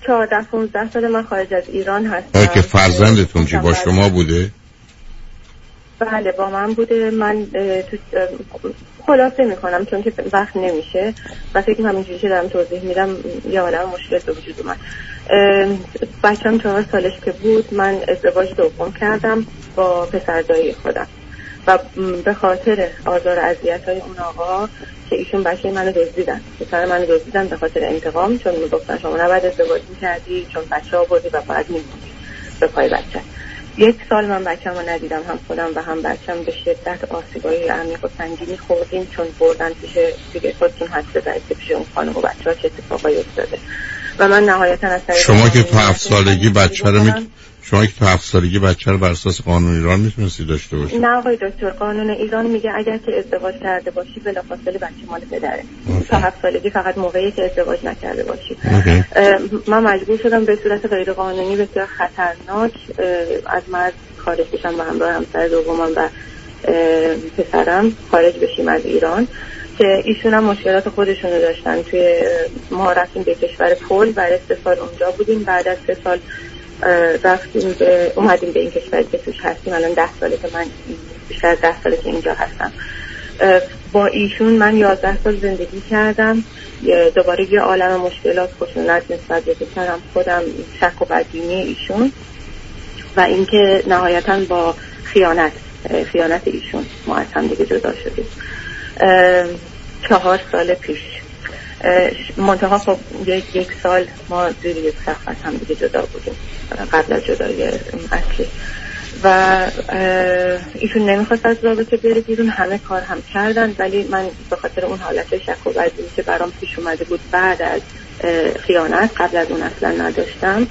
چهارده پانزده سال من خارج از ایران هستم. آیا که فرزندتون چی با شما بوده؟ بله با من بوده. من تو خلاصه میکنم چون که وقت نمیشه و فکر همینجوری که دارم توضیح میدم یه عالم مشکل به وجود اومد. بچه‌م چهار سالش که بود من ازدواج دوم کردم با پسردایی خودم و به خاطر آزار و اذیت‌های اون آقا که ایشون بچه منو دزدیدن، پسر منو دزدیدن به خاطر انتقام، چون میگفتن شما نباید ازدواج می‌کردی چون بچه آوردی و باید می‌موندی به پای بچه. یک سال من بچه‌مو ندیدم، هم خودم و هم بچه‌م به شدت آسیب‌های عمیق و سنگینی خوردیم چون بردن پیش دیگه خودتون حد بزنید که پیش اون خانم و بچه‌ها چه اتفاقایی افتاده. و من نهایتاً از شما که تو هفت سالگی بچه رو می شما که تو هفت سالگی بچه رو بر اساس قانون ایران میتونستی داشته باشی؟ نه آقای دکتر، قانون ایران میگه اگر که ازدواج کرده باشی بلافاصله بچه مال پدره. تا هفت سالگی فقط موقعی که ازدواج نکرده باشی. من مجبور شدم به صورت غیر قانونی بسیار خطرناک از مرز خارج بشم و همراه همسر دومم و پسرم خارج بشیم از ایران که ایشون هم مشکلات خودشونو داشتن. توی ما رفتیم به کشور پل برای سه سال اونجا بودیم. بعد از سه سال رفتیم به اومدیم به این کشوری که توش هستیم. الان ده ساله که من بیشتر از ده ساله که اینجا هستم. با ایشون من یازده سال زندگی کردم. دوباره یه عالم مشکلات، خشونت نسبت به پسرم، خودم، شک و بدبینی ایشون و اینکه نهایتاً با خیانت خیانت ایشون ما از هم دیگه جدا شدیم چهار سال پیش. منتها خب یک یک سال ما زیر یک سقف از هم دیگه جدا بودیم قبل از جدایی اصلی و ایشون نمیخواست از رابطه بره بیرون. همه کار هم کردن ولی من به خاطر اون حالت شک و بدبینی که برام پیش اومده بود بعد از خیانت، قبل از اون اصلا نداشتم،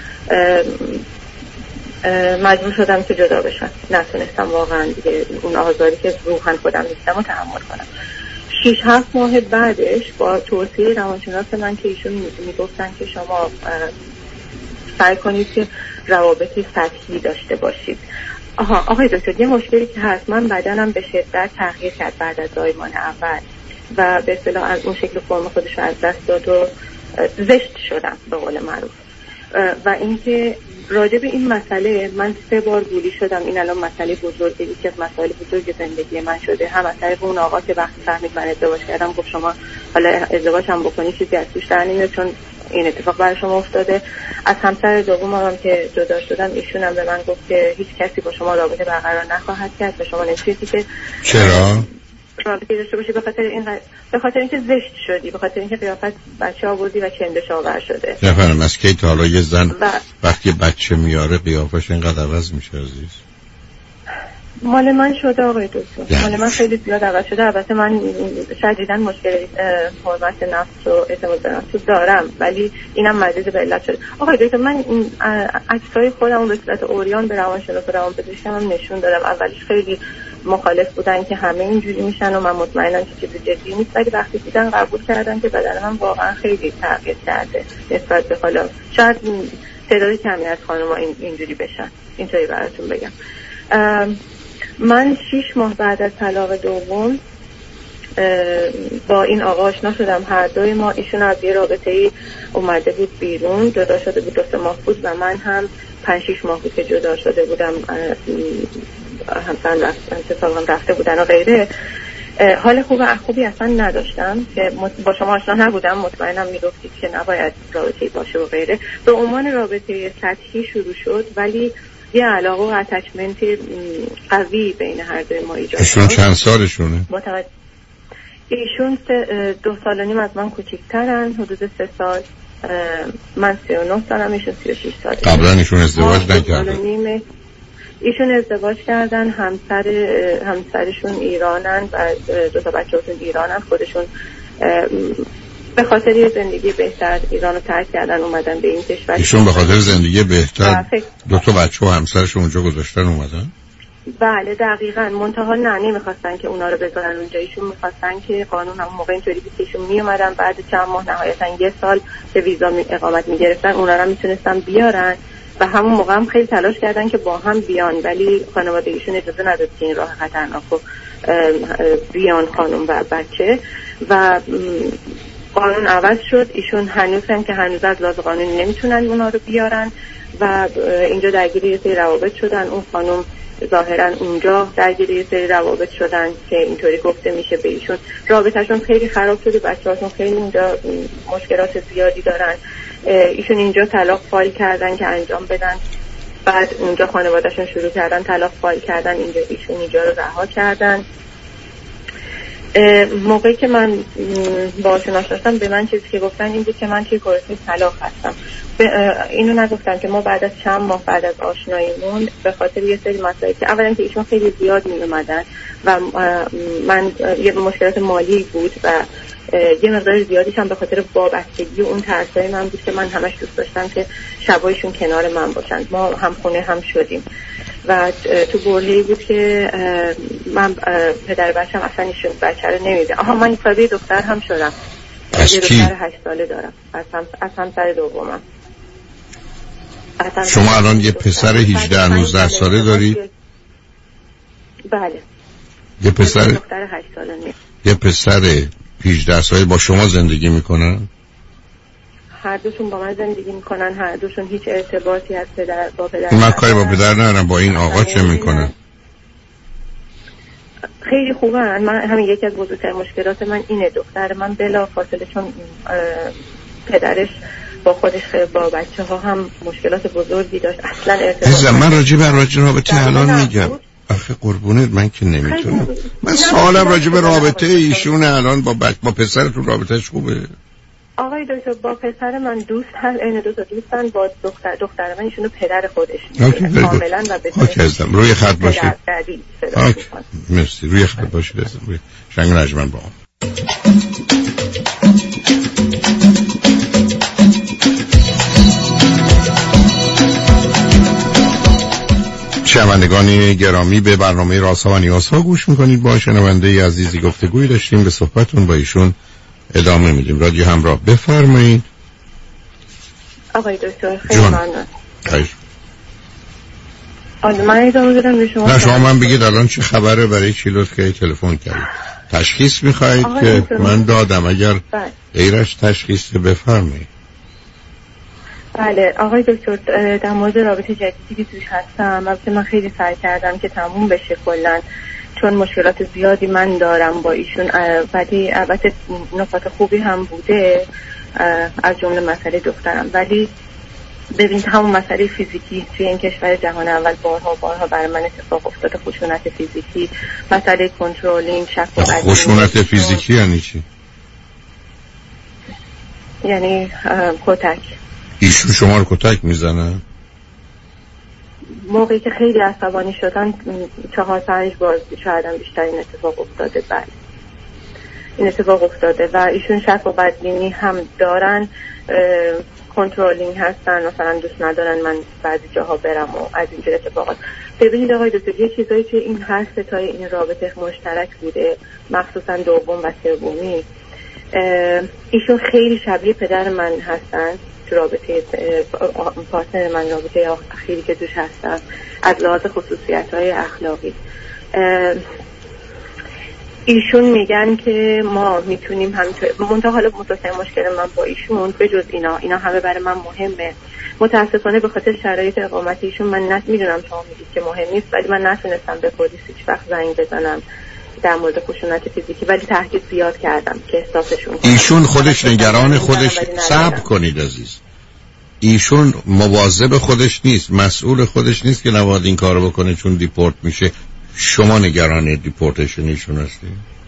مجبور شدم که جدا بشم. نتونستم واقعا دیگه اون آزاری که روحاً خودم نیستم رو تحمل کنم. شیش هفت ماه بعدش با توصیه روانشناس من که ایشون میگفتن که شما سعی کنید که روابط سطحی داشته باشید. آها آقای دکتر، یه مشکلی که هست، من بدنم به شدت تغییر کرد بعد از زایمان اول و به اصطلاح از اون شکل فرم خودش رو از دست داد و زشت شدم به قول معروف. و اینکه راجع به این مسئله من سه بار گولی شدم. این الان مسئله بزرگی که از مسائل بزرگ زندگی من شده. هم از طریق اون آقا که وقتی فهمید من ازدواج کردم گفت شما حالا ازدواج هم بکنی چیزی از توش در نمیاد چون این اتفاق برای شما افتاده. از همسر دومم هم که جدا شدم ایشون هم به من گفت که هیچ کسی با شما رابطه برقرار نخواهد کرد، به شما نمی‌رسید که چرا رابطه داشته باشی، به خاطر این به خاطر اینکه زشت شدی، به خاطر اینکه قیافت بچه آوردی و چندش آور شده. نفرم از کی تا حالا یه زن و... وقتی بچه میاره قیافش اینقدر عوض میشه عزیز؟ مال من شده آقای دکتر، مال من خیلی زیاد عوض شده. البته من شدیداً مشکل حرمت نفس و اعتماد به نفس دارم ولی اینم مزید به علت شده. آقای دکتر من این عکسای خودم به صورت اوریان به روانشناس و روانپزشکم هم نشون دادم. اولیش خیلی مخالف بودن که همه اینجوری میشن و من مطمئنم که چیز جدی نیست، ولی وقتی دیدن قبول کردن که بدن من واقعا خیلی تغییر کرده نسبت به حالا. شاید تعداد کمی از خانم‌ها این اینجوری بشن. اینطوری براتون بگم. من شیش ماه بعد از طلاق دوم با این آقا آشنا شدم. هر دوی ما، ایشون از یه رابطه‌ای اومده بود بیرون، جدا شده بود، دو سه ماه بود و من هم پنج شیش ماه بود که جدا شده بودم، همسرم رفتن اتفاقا رفته بودن و غیره. حال خوب و خوبی اصلا نداشتم که با شما آشنا نبودم، مطمئنم میگفتید که نباید رابطه‌ای باشه و غیره. به عنوان رابطه سطحی شروع شد ولی یه علاقه و اتچمنت قوی بین هر دوی ما ایجاد شد. ایشون چند سالشونه؟ متوجه ایشون دو سال و نیم از من کوچیک‌ترن، حدود سه سال. من سی و نه سالم، ایشون سی و شش ساله. قبلا ایشون ازدواج نکردن؟ ایشون ازدواج کردن، همسر همسرشون ایرانن و دو تا بچه‌شون ایرانن. خودشون به خاطر یه زندگی بهتر ایرانو ترک کردن اومدن به این کشور. ایشون به خاطر زندگی بهتر دو تا بچه و همسرشون اونجا گذاشتن اومدن؟ بله دقیقاً. منتها نه نمیخواستن که اونا رو بذارن اونجا. ایشون میخواستن که قانون هم موقع اینطوری بود که ایشون میومدن بعد چند ماه نهایتاً یه سال که ویزا اقامت میگرفتن اونا رو میتونستن بیارن و همون موقع هم خیلی تلاش کردن که با هم بیان ولی خانواده ایشون اجازه نداد که این راه خطرناک و بیان خانم و بچه. و قانون عوض شد، ایشون هنوز هم که هنوز از لحاظ قانونی نمیتونن اونا رو بیارن و اینجا درگیری یه سری روابط شدن. اون خانم ظاهرا اونجا درگیری یه سری روابط شدن که اینطوری گفته میشه به ایشون. رابطهشون خیلی خراب شده، بچه‌هاشون خیلی اینجا مشکلات زیادی دارن. ایشون اینجا طلاق فایل کردن که انجام بدن، بعد اونجا خانواده‌شون شروع کردن طلاق فایل کردن، اینجا ایشون اینجا رو رها کردن. موقعی که من باشون آشنا شدم به من چیزی که گفتن این بود که من توی پروسه طلاق هستم. اینو نگفتم که ما بعد از چند ماه بعد از آشناییمون به خاطر یه سری مسائل که اولا که ایشون خیلی زیاد می اومدن و من یه مشکلات مالی بود و یه مقدار زیادیش هم به خاطر وابستگی اون ترسای من بود که من همش دوست داشتم که شبایشون کنار من باشن. ما هم خونه هم شدیم و تو برهه‌ای بود که من پدر بچه‌م اصلا ایشون بچه رو نمیده. آها من صاحب دختر هم شدم. از یه کی؟ دختر هشت ساله دارم. از هم از همسر دومم. شما الان یه پسر هجده نوزده ساله دارید؟ بله. یه پسر دختر هشت ساله نیست. یه پسر هجده ساله با شما زندگی میکنن؟ هر دوشون با من زندگی میکنن، هر دوشون هیچ ارتباطی از پدر با پدر من کاری با پدر ندارم. با این آقا چه میکنن؟ خیلی خوبن. من همین یکی از بزرگترین مشکلات من اینه، دختر من بلا فاصله چون پدرش با خودش با بچه ها هم مشکلات بزرگی داشت، اصلا ارتباط من راجع به راجع رابطه الان میگم. آخه قربونت من که نمیتونم. من سوالم راجع به رابطه ایشون الان با بچه با پسرتون رابطهش خوبه؟ آقای دکتر با پسر من دوست هست، این دو تا دوستن. با دختر دختر من ایشونو پدر خودش می‌دونه کاملا و بدون روی خط باشید. اوکی مرسی. روی خط باشید عزیزم. روی شنگ نجمن با شنوندگان گرامی به برنامه رازها و نیازها گوش میکنید. با شنونده عزیزی گفتگوی داشتیم، به صحبتون با ایشون ادامه میدیم. رادیو همراه، بفرمایید. آقای دکتر خیلی ممنون. خیلی آن من ادامه بدم به شما؟ نه شما من بگید الان چه خبره، برای چی لطف که تلفن کردید؟ تشخیص میخواید که من دادم؟ اگر غیرش تشخیص بفرمایید. بله آقای دکتر، در مورد رابطه جدیدی که توش هستم البته من خیلی سعی کردم که تموم بشه کلا، چون مشکلات زیادی من دارم با ایشون، ولی البته نکات خوبی هم بوده از جمله مسئله دخترم. ولی ببینید همون مسئله فیزیکی توی این کشور جهان اول بارها بارها برای من اتفاق افتاده. خشونت فیزیکی، مسئله کنترلینگ، شک و بدبینی. خشونت فیزیکی یعنی چی؟ یعنی کتک. ایشون شما رو کتک میزنن؟ موقعی که خیلی عصبانی شدن چهار پنج بار شاید هم بیشتر این اتفاق افتاده. بله این اتفاق افتاده و ایشون شک و بدبینی هم دارن، کنترلینگ هستن، مثلا دوست ندارن من بعضی جاها برم و از اینجور اتفاقات. ببینید آقای دکتر یه چیزایی که این هر ستای این رابطه مشترک بوده، مخصوصا دوم و سومی، ایشون خیلی شبیه پدر من هستن تو رابطه پارتنر من، رابطه اخیری که توش هستم از لحاظ خصوصیت‌های اخلاقی. ایشون میگن که ما میتونیم همینطور منتها حالا متأسفانه مشکل من با ایشون به جز اینا اینا همه برای من مهمه. متاسفانه به خاطر شرایط اقامت ایشون من نت میدونم شما میگید که مهم نیست، ولی من نتونستم به پلیس هیچ وقت زنگ بزنم در مورد خشونت فیزیکی، ولی تحقیق زیاد کردم که احساسشون. ایشون خودش نگران خودش، صبر کنید عزیز، ایشون مواظب خودش نیست، مسئول خودش نیست که نباید این کارو بکنه چون دیپورت میشه. شما نگران دیپورتیشن ایشون هستی؟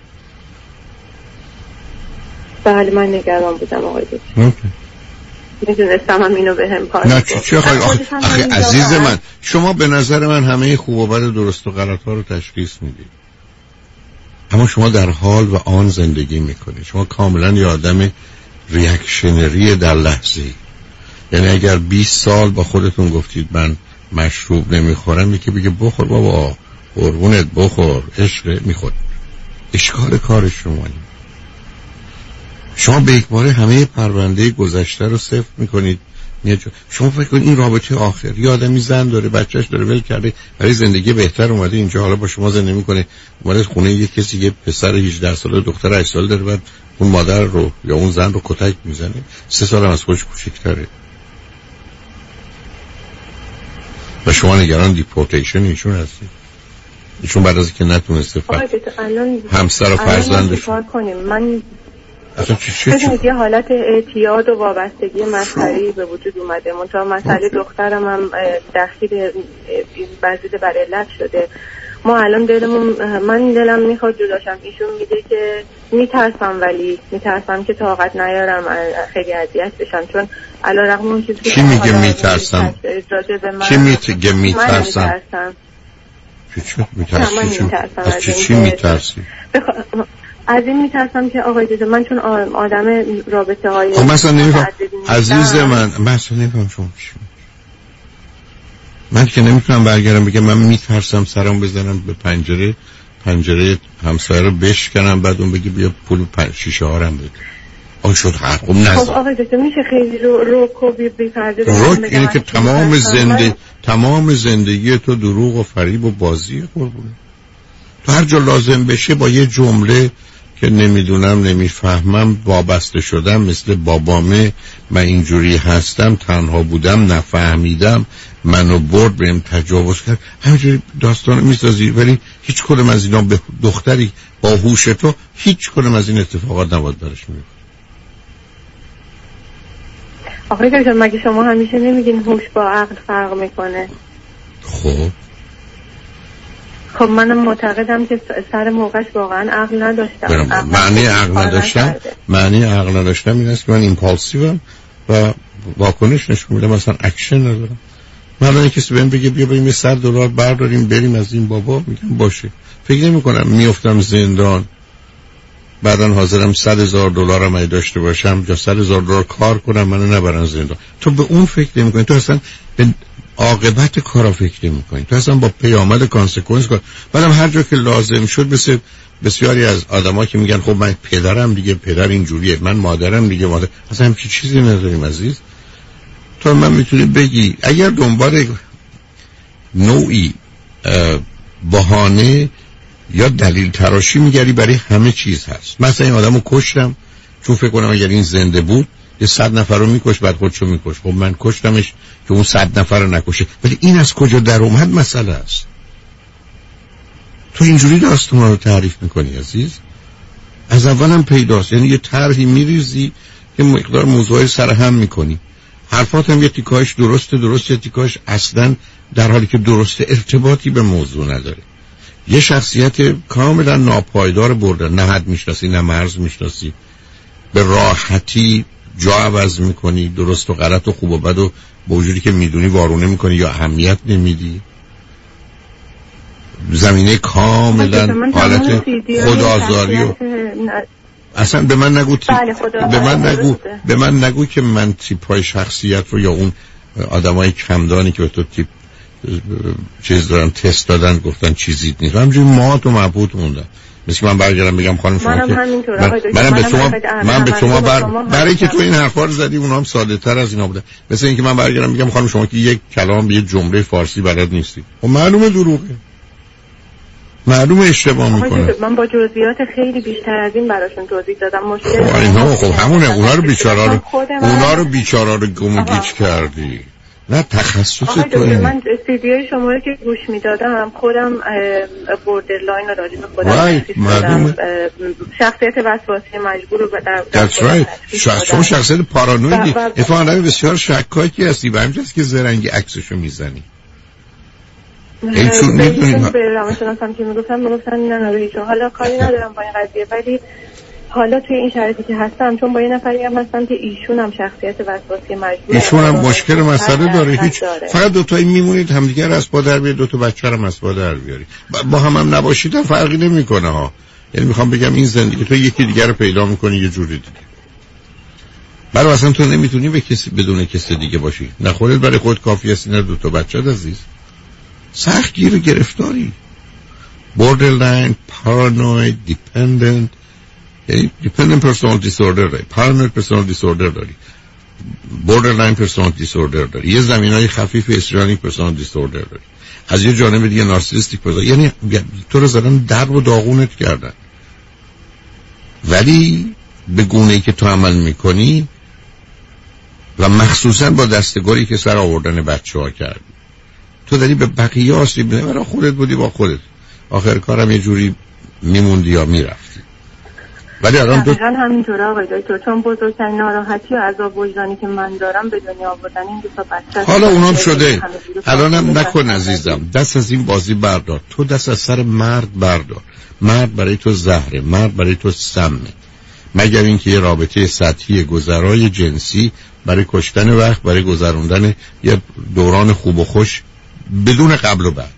بله من نگران بودم آقای دکتر. میدونستم هم اینو به هم کار نه چی چی آخه, آخه, آخه عزیز من، شما به نظر من همه خوب و بد درست و غلط ها رو تشخیص میدید، اما شما در حال و آن زندگی میکنید. شما کاملا یه آدم ریاکشنری در لحظه. یعنی اگر بیست سال با خودتون گفتید من مشروب نمیخورم، یکی بگه بخور بابا، قربونت بخور، عشق، میخور. اشکال کار شما. شما به یک باره همه پرونده گذشته رو صفر میکنید شما فکر کنید این رابطه آخر، یه آدمی زن داره، بچهش داره، ول کرده برای زندگی بهتر اومده اینجا، حالا با شما زندگی میکنه، اومده خونه یه کسی یه پسر هجده ساله، دختر هشت ساله داره، بعد اون مادر رو یا اون زن رو کتک میزنه، سه سال هم از خودش کوچیک‌تره و شما نگران دیپورتیشن ایشون هستید. ایشون بعد از اینکه نتونسته همسر و فرزندش کار کنیم، من اصلا چی چی چی یه حالت اعتیاد و وابستگی مسخری به وجود اومده. منتها مسئله دخترم هم دخیل بزیده بر علت شده. ما الان دلمون، من دلم میخواد جداشم. ایشون میگه که میترسم، ولی میترسم که طاقت نیارم، خیلی اذیت بشم، چون علیرغم اون چیزی کی میگه میترسم؟ کی میگه میترسم؟ چی چی میترسی؟ از چی چی میترسی؟ از این میترسم که آقای دکتر، من چون آدم رابطه های خب مثلا نمیفهم عزیز من، مثلا نمیفهم شما چی، من که نمیتونم برگردم بگم من میترسم سرم بزنم به پنجره پنجره همسایه رو بشکنم، بعد اون بگی بیا پول پنج شیشه هارم بده. آن شد حقم نزد. خب آقای دکتر میشه خیلی رو روک و بی بی پرده روک اینه که تمام زندگی تمام زندگی تو دروغ و فریب و بازیه قربونه. تو هر جا لازم بشه با یه جمله که نمیدونم نمیفهمم وابسته شدم، مثل بابامه، من اینجوری هستم، تنها بودم، نفهمیدم، منو برد، بهم تجاوز کرد، همینجوری داستان میسازی. ولی هیچ کدوم از اینا به دختری با هوش تو هیچ کدوم از این اتفاقات نباید برش میفته. آقای دکتر مگه شما همیشه نمیگین هوش با عقل فرق میکنه؟ خب خب منم معتقدم که سر موقعش واقعا عقل نداشتم. عقل معنی عقل نداشتم معنی عقل نداشتم این است که من ایمپالسیوم و واکنش نشون میدم، مثلا اکشن ندارم. من الان کسی بهم بگه بیا بریم صد دلار برداریم بریم از این بابا، میگم باشه. فکر نمی‌کنم میافتم زندان بعدن حاضرم صد هزار دلارم ای داشته باشم یا صد هزار دلار کار کنم منو نبرن زندان. تو به اون فکر نمی‌کنی، تو اصلا به عاقبت کارا فکر نمی‌کنی، تو اصلا با پیامد کانسیکوئنس کار. بعدم هر جا که لازم شد، مثل بسیاری از آدما که میگن خب من پدرم دیگه پدر اینجوریه، من مادرم دیگه مادر، اصلا همچین چیزی نداریم عزیز. تو من میتونی بگی اگر دنبال نوعی بهانه یا دلیل تراشی میگری برای همه چیز هست. مثلا این آدمو کشتم چون فکر کنم اگر این زنده بود یه صد نفر رو میکش بعد خودشو میکش. خب من کشتمش که اون صد نفر رو نکشه. ولی این از کجا در اومد مسئله است. تو اینجوری داستان رو تعریف میکنی عزیز. از اولم پیداست، یعنی یه طرحی میریزی که مقدار موضوعی سر هم میکنی، حرفات هم یه تیکایش درسته درسته یه تیکایش اصلا در حالی که درسته ارتباطی به موضوع نداره. یه شخصیت کاملا ناپایدار برده، نه حد میشناسی نه مرز میشناسی، به راحتی جا عوض میکنی، درست و غلط و خوب و بد و با وجودی که میدونی وارونه میکنی یا اهمیت نمیدی. زمینه کاملا حالت خودآزاری و اصلا به من نگو تیپ... بله به من نگو به من نگو که من تیپ‌های شخصیت رو یا اون آدمای کمدانی که به تو تیپ چیز دارن تست دادن گفتن چیزی نیست، همینجوری مات و مبهوت موندن. مثل من برگردم بگم خانم شما که من منم به شما من به شما بر برای اینکه تو این حرفا رو زدی اونها هم ساده تر از اینا بودن. مثل اینکه من برگردم بگم خانم شما که یک کلام یه جمله فارسی بلد نیستی، خب معلومه دروغه، معلومه اشتباه میکنه. من با جزئیات خیلی بیشتر از این براشون توضیح دادم. مشکل خب اینا خب همونه، اونا رو بیچارا رو اونا رو بیچارا رو گم و گیج کردی. نه تخصص تو اینه. من استودیوی شما رو که گوش میدادم خودم بوردرلاین رو راجع به خودم شخصیت وسواسی مجبور رو در That's right. شما شخصیت پارانویدی، اتفاقا بسیار شکاکی هستی و همینجاست که زرنگی عکسشو میزنی. این چون میدونید به روانشناسم که میگفتم میگفتن نه نه هیچ حالا کاری ندارم با این قضیه، ولی حالا توی این شرایطی که هستم چون با یه نفری هم هستم که ایشون هم شخصیت وسواسی مجبور، ایشون هم مشکل مسئله داره، هیچ فقط دو تایی میمونید همدیگه رو از پا در بیارید، دو تا بچه رو از پا در بیارید، با هم هم نباشید فرقی نمیکنه ها. یعنی میخوام بگم این زندگی تو یکی دیگه رو پیدا میکنی یه جوری دیگه، برای اصلا تو نمیتونی به کسی بدون کسی دیگه باشی، نه خودت برای خود کافی هستی نه دو تا بچه‌ت عزیز. سخت گیر و گرفتاری، borderline paranoid dependent یعنی dependent personal disorder داری، paranoid personal disorder داری. borderline personality disorder داری، یه زمینای خفیف histrionic personality disorder داری، از یه جانب دیگه نارسیسیستیک personality. یعنی تو رو زدن در و داغونت کردن، ولی به گونه‌ای که تو عمل میکنی و مخصوصا با دستگاری که سر آوردن بچه ها کردی، تو داری به بقیه آسیب می‌زنی. برای خودت بودی با خودت، آخر کارم یه جوری میموندی یا میرفتی. ولی الان تو دقیقاً همینطوره آقای دکتر، چون بزرگترین ناراحتی و عذاب وجدانی که من دارم به دنیا آوردن این دو تا بچه. حالا اونام شده، الانم نکن عزیزم، دست از این بازی بردار، تو دست از سر مرد بردار. مرد برای تو زهره، مرد برای تو سمه، مگر اینکه یه رابطه سطحی گذرای جنسی برای کشتن وقت، برای گذروندن یه دوران خوب و خوش بدون قبل و بعد،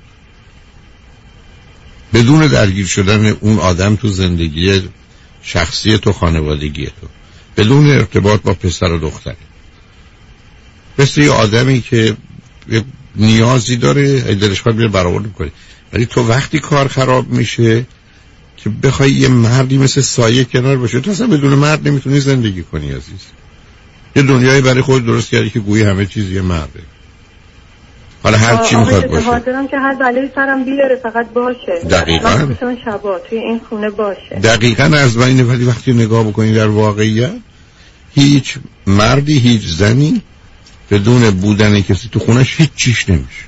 بدون درگیر شدن اون آدم تو زندگی شخصی تو، خانوادگی تو، بدون ارتباط با پسر و دختر. مثل یه آدمی که یه نیازی داره، دلش خواهد بیره برآورد میکنه، ولی تو وقتی کار خراب میشه که بخوای یه مردی مثل سایه کنار باشه، تو اصلا بدون مرد نمیتونی زندگی کنی عزیز. یه دنیایی برای خود درست کردی که گویی همه چیز یه مرده. حالا هر چی میخواد باشه، حاضرم که هر بلایی سرم بیاره فقط باشه. دقیقاً مخصوصا شبا توی این خونه باشه. دقیقاً از بینه. ولی وقتی نگاه بکنی در واقعیت، هیچ مردی، هیچ زنی بدون بودن کسی تو خونش هیچ چیش نمیشه.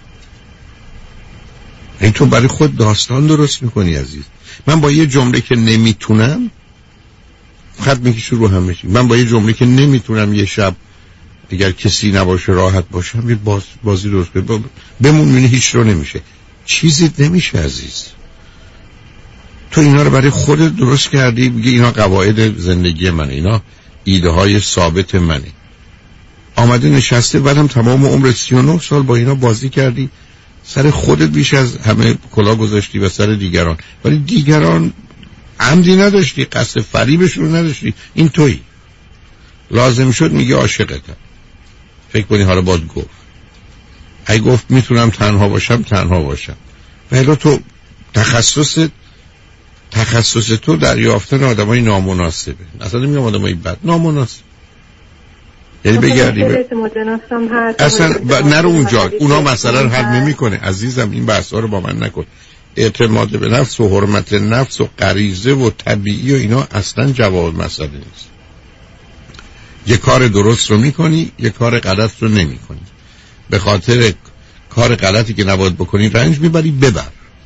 این تو برای خود داستان درست میکنی عزیز. من با یه جمله که نمیتونم خط میکشم رو همه چی. من با یه جمله که نمیتونم یه شب اگر کسی نباشه راحت باشم یه باز بازی درست کنم، بمون میونه هیچ رو نمیشه، چیزی نمیشه عزیز. تو اینا رو برای خودت درست کردی، میگه اینا قواعد زندگی منه، اینا ایده های ثابت منه. آمده نشسته، بعدم تمام عمر سی و نه سال با اینا بازی کردی، سر خودت بیش از همه کلاه گذاشتی و سر دیگران، ولی دیگران عمدی نداشتی، قصد فریبشون نداشتی. این تویی. لازم شد میگه عاشقتم، فکر کنی حالا باید گفت، ای گفت میتونم تنها باشم تنها باشم. ولی تو تخصص تخصص تو دریافتن آدمای نامناسبه، اصلا نمیگم آدمای بد، نامناسب. یعنی بگردی ب... اصلا ب... نرو اونجا، اونا مثلا حل نمیکنه عزیزم. این بحثا رو با من نکن. اعتماد به نفس و حرمت نفس و غریزه و طبیعی و اینا اصلا جواب مسئله نیست. یه کار درست رو میکنی، یه کار غلط رو نمیکنی. به خاطر کار غلطی که نباید بکنی رنج میبری، ببر.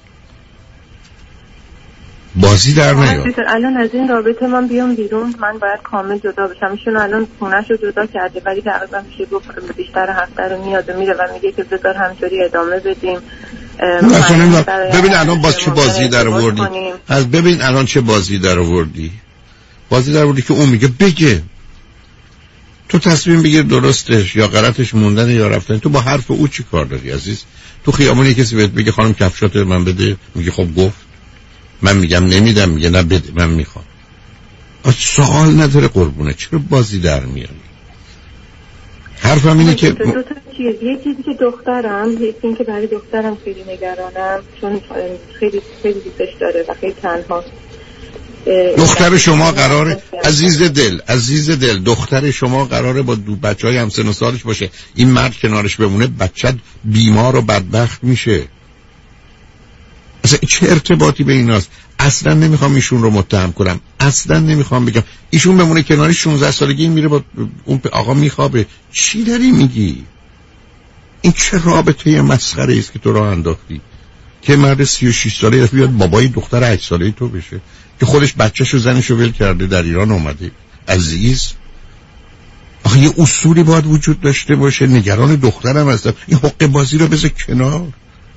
بازی در نیار. الان از این رابطه من بیام بیرون، من باید کامل جدا بشم. ایشون الان خونه‌ش رو جدا کرده، ولی تقریبا میشه گفت بیشتر هفته رو میاد و میره و میگه که بذار همینطوری ادامه بدیم. ببین الان باز چه بازی در آوردی. از ببین الان چه بازی در آوردی. بازی در آوردی که اون میگه بگه. تو تصمیم بگیر درستش یا غلطش موندن یا رفتن. تو با حرف او چی کار داری عزیز؟ تو خیابون کسی بهت بگه خانم کفشات من بده، میگه خب گفت. من میگم نمیدم، میگه نه بده من میخوام. سوال نداره قربونه، چرا بازی در میاری؟ حرفم اینه که دو تا چیز، یکی که دخترم، یکی این که برای دخترم خیلی نگرانم، چون خیلی خیلی دوستش داره و خیلی تنها. دختر شما قراره عزیز دل عزیز دل دختر شما قراره با دو بچهای هم سن و سالش باشه، این مرد کنارش بمونه، بچت بیمار و بدبخت میشه. اصلا چه ارتباطی به ایناست؟ اصلا نمیخوام ایشون رو متهم کنم، اصلا نمیخوام بگم ایشون بمونه کنارش، شانزده سالگی این میره با اون آقا میخوابه. چی داری میگی؟ این چه رابطه مسخره است که تو راه انداختی که مرد سی و شش ساله بیاد بابای دختر هشت ساله تو بشه که خودش بچه‌شو زنشو ول کرده در ایران اومده. عزیز آخه یه اصولی باید وجود داشته باشه. نگران دخترم هستم، این حق بازی رو بذار کنار.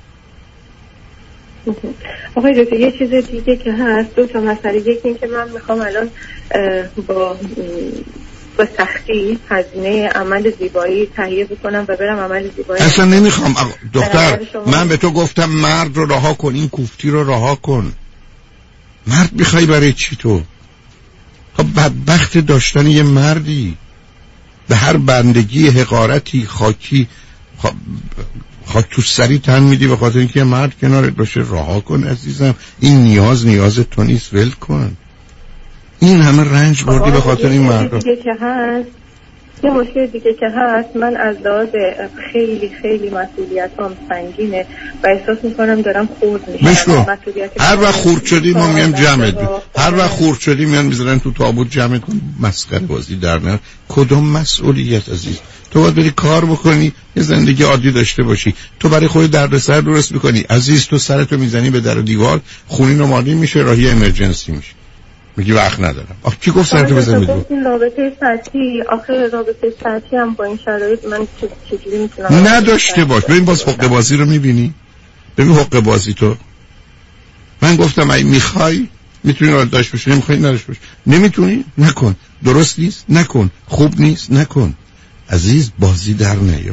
آقای دکتر یه چیز دیگه که هست، دو تا مسئله. یکی این که من میخوام الان با با سختی هزینه عمل زیبایی تهیه بکنم و برم عمل زیبایی. اصلا نمیخوام دختر، من به تو گفتم مرد رو رها کن، این کوفتی رو رها کن. مرد میخوای برای چی تو؟ تو بدبخت داشتن یه مردی به هر بندگی حقارتی خاکی خا... خاک تو سری تن میدی به خاطر اینکه مرد کنارت باشه. رها کن عزیزم، این نیاز نیاز تو نیست، ول کن. این همه رنج بردی به خاطر این مرد. دیگه که هست یه مشکل دیگه که هست، من از لحاظ خیلی خیلی مسئولیت هم سنگینه و احساس میکنم دارم خورد میشم. بشو هر وقت خورد شدی ما میام جمعت هر وقت خورد شدی میان میذارن تو تابوت جمعت کن. مسخره بازی در نه. کدوم مسئولیت عزیز؟ تو باید بری کار بکنی، یه زندگی عادی داشته باشی. تو برای خودت دردسر درست میکنی عزیز. تو سرتو میزنی به در و دیوار، خونین و مالین میشه، راهی امرجنسی میشه. میگی وقت ندارم. آخه کی گفت سرتو بزنی رو؟ این رابطه سطحی، آخه رابطه سطحی هم با این شرایط من چجوری میتونم نداشته باش. ببین باز حقه بازی رو میبینی؟ ببین حقه بازی تو. من گفتم اگه میخوای میتونی راه داشته باشی، نمیخوای نداشته باش. نمیتونی نکن. درست نیست نکن. خوب نیست نکن. عزیز بازی در نیا.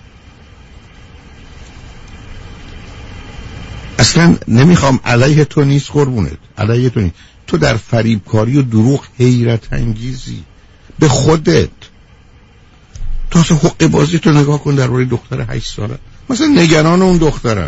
اصلا نمیخوام علیه تو نیست قربونت، علیه تو نیست. تو در فریبکاری و دروغ حیرت انگیزی به خودت. تو اصلا حق بازی تو نگاه کن درباره دختر هشت ساله. مثلا نگران اون دخترم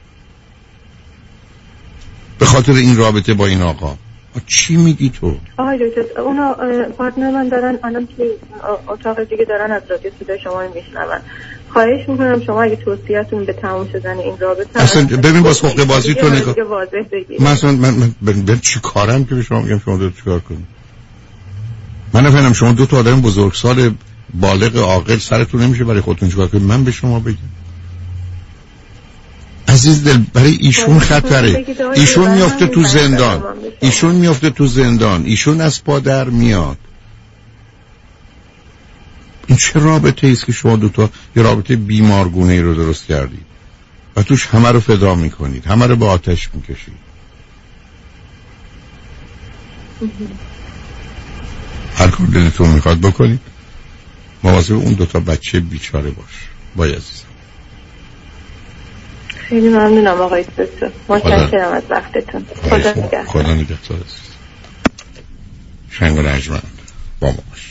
به خاطر این رابطه با این آقا. چی میگی تو؟ آهای دکتر، اونا پارتنر من دارن الان که اتاق دیگه دارن از رادیو صدای شما رو میشنون. خواهش میکنم شما اگه توصیه‌تون به تمام شدن این رابطه اصلا ببین باز حق بازی تو نگاه. مثلا من من من چی کارم که به شما میگم شما دو چیکار کنید؟ من نفهمیدم شما دو تا آدم بزرگسال بالغ عاقل سرتون نمیشه برای خودتون چیکار کنید؟ من به شما بگم عزیز دل برای ایشون خطره. ایشون میافته تو زندان، ایشون میافته تو زندان، ایشون از پا در میاد. این چه رابطه ایست که شما دوتا یه رابطه بیمارگونه ای رو درست کردید و توش همه رو فدا میکنید، همه رو به آتش میکشید؟ هر کار دلتون میخواد بکنید، مواظب اون دوتا بچه بیچاره باش. بای عزیزم. خیلی ممنونم آقای دکتر. متشکرم از وقتتون. خدا نگهدار. خدا نگهدار عزیز. شنگ و نجمن با ما باش.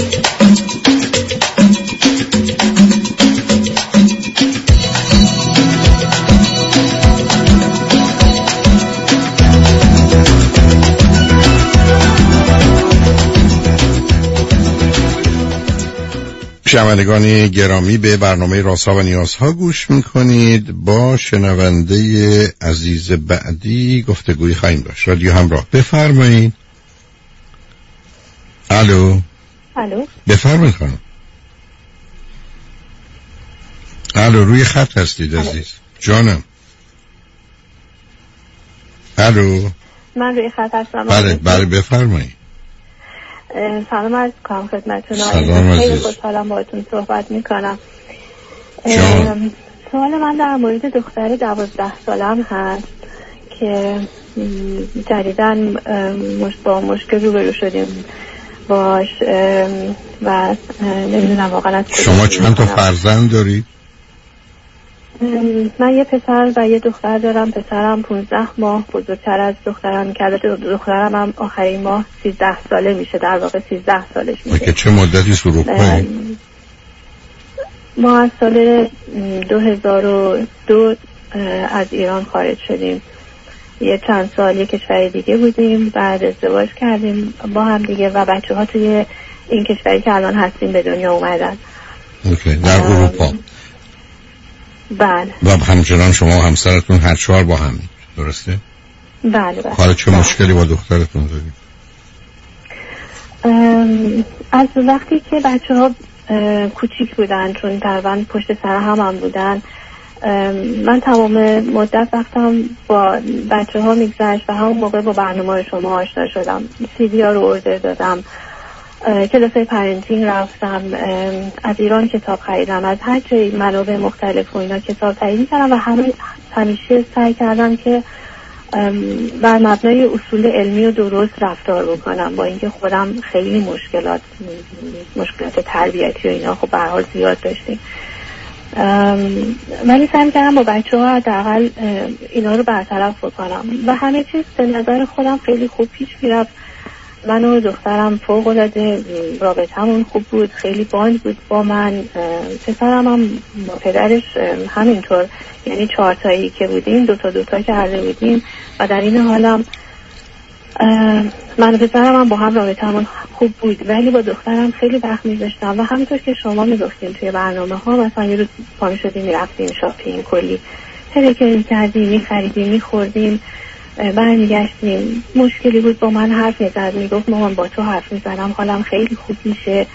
شنوندگان گرامی، به برنامه رازها و نیازها گوش میکنید. با شنونده عزیز بعدی گفتگوی خواهیم داشت. رادیو همراه، بفرمایید. الو. الو. بفرمایید خانم. الو، روی خط هستید عزیز. جانم. الو. من روی خط هستم. بله بله بفرمایید. سلام عرض کنم خدمتتون. سلام خیلی عزیز. خوشحالم باهاتون صحبت میکنم. جان. سوال من در مورد دختر دوازده سالم هست که جدیداً با مشکل روبرو شدیم باش و نمیدونم واقعا. شما چند تا فرزند دارید؟ من یه پسر و یه دختر دارم. پسرم پونزده ماه بزرگتر از دخترم که البته دخترم هم آخرین ماه سیزده ساله میشه، در واقع سیزده سالش میشه. که چه مدتی سروپایی؟ ما از سال دو هزار و دو از ایران خارج شدیم. یه چند سال یه کشور دیگه بودیم، بعد ازدواج کردیم با هم دیگه و بچه ها توی این کشوری که الان هستیم به دنیا اومدن. اوکی. در اروپا؟ بله. و همچنان شما و همسرتون هر چهار با هم، درسته؟ بله بله. حالا چه مشکلی با دخترتون دارید؟ از وقتی که بچه ها کوچیک بودن، چون تقریبا پشت سر هم هم بودن، من تمام مدت وقتم با بچه ها میگذشت و همون موقع با برنامه شما آشنا شدم. سی دی ها رو اوردر دادم، کلاسای پرنتینگ رفتم، از ایران کتاب خریدم، از هر جای منابع مختلف و اینا کتاب خرید کردم و همه همیشه سعی کردم که بر مبنای اصول علمی و درست رفتار بکنم، با اینکه خودم خیلی مشکلات مشکلات تربیتی و اینا خب به هر حال زیاد داشتیم، ولی سعی کردم با بچه ها حداقل اینا رو برطرف بکنم و همه چیز به نظر خودم خیلی خوب پیش میرفت. من و دخترم فوق العاده رابطمون خوب بود، خیلی باند بود با من. پسرم هم با پدرش همینطور، یعنی چهار تایی که بودیم دوتا دوتا کرده بودیم و در این حالم من و پسرم هم با هم رابطه‌مون خوب بود، ولی با دخترم خیلی وقت می‌ذاشتم و همونطور که شما میگفتین توی برنامه ها، مثلا یه روز پا می‌شدیم می‌رفتیم شاپینگ، کلی ترکه می‌کردیم، می‌خریدیم، می‌خوردیم، برمیگشتیم. مشکلی بود با من حرف می‌زد، میگفت مامان با تو حرف می‌زنم حالم خیلی خوب میشه.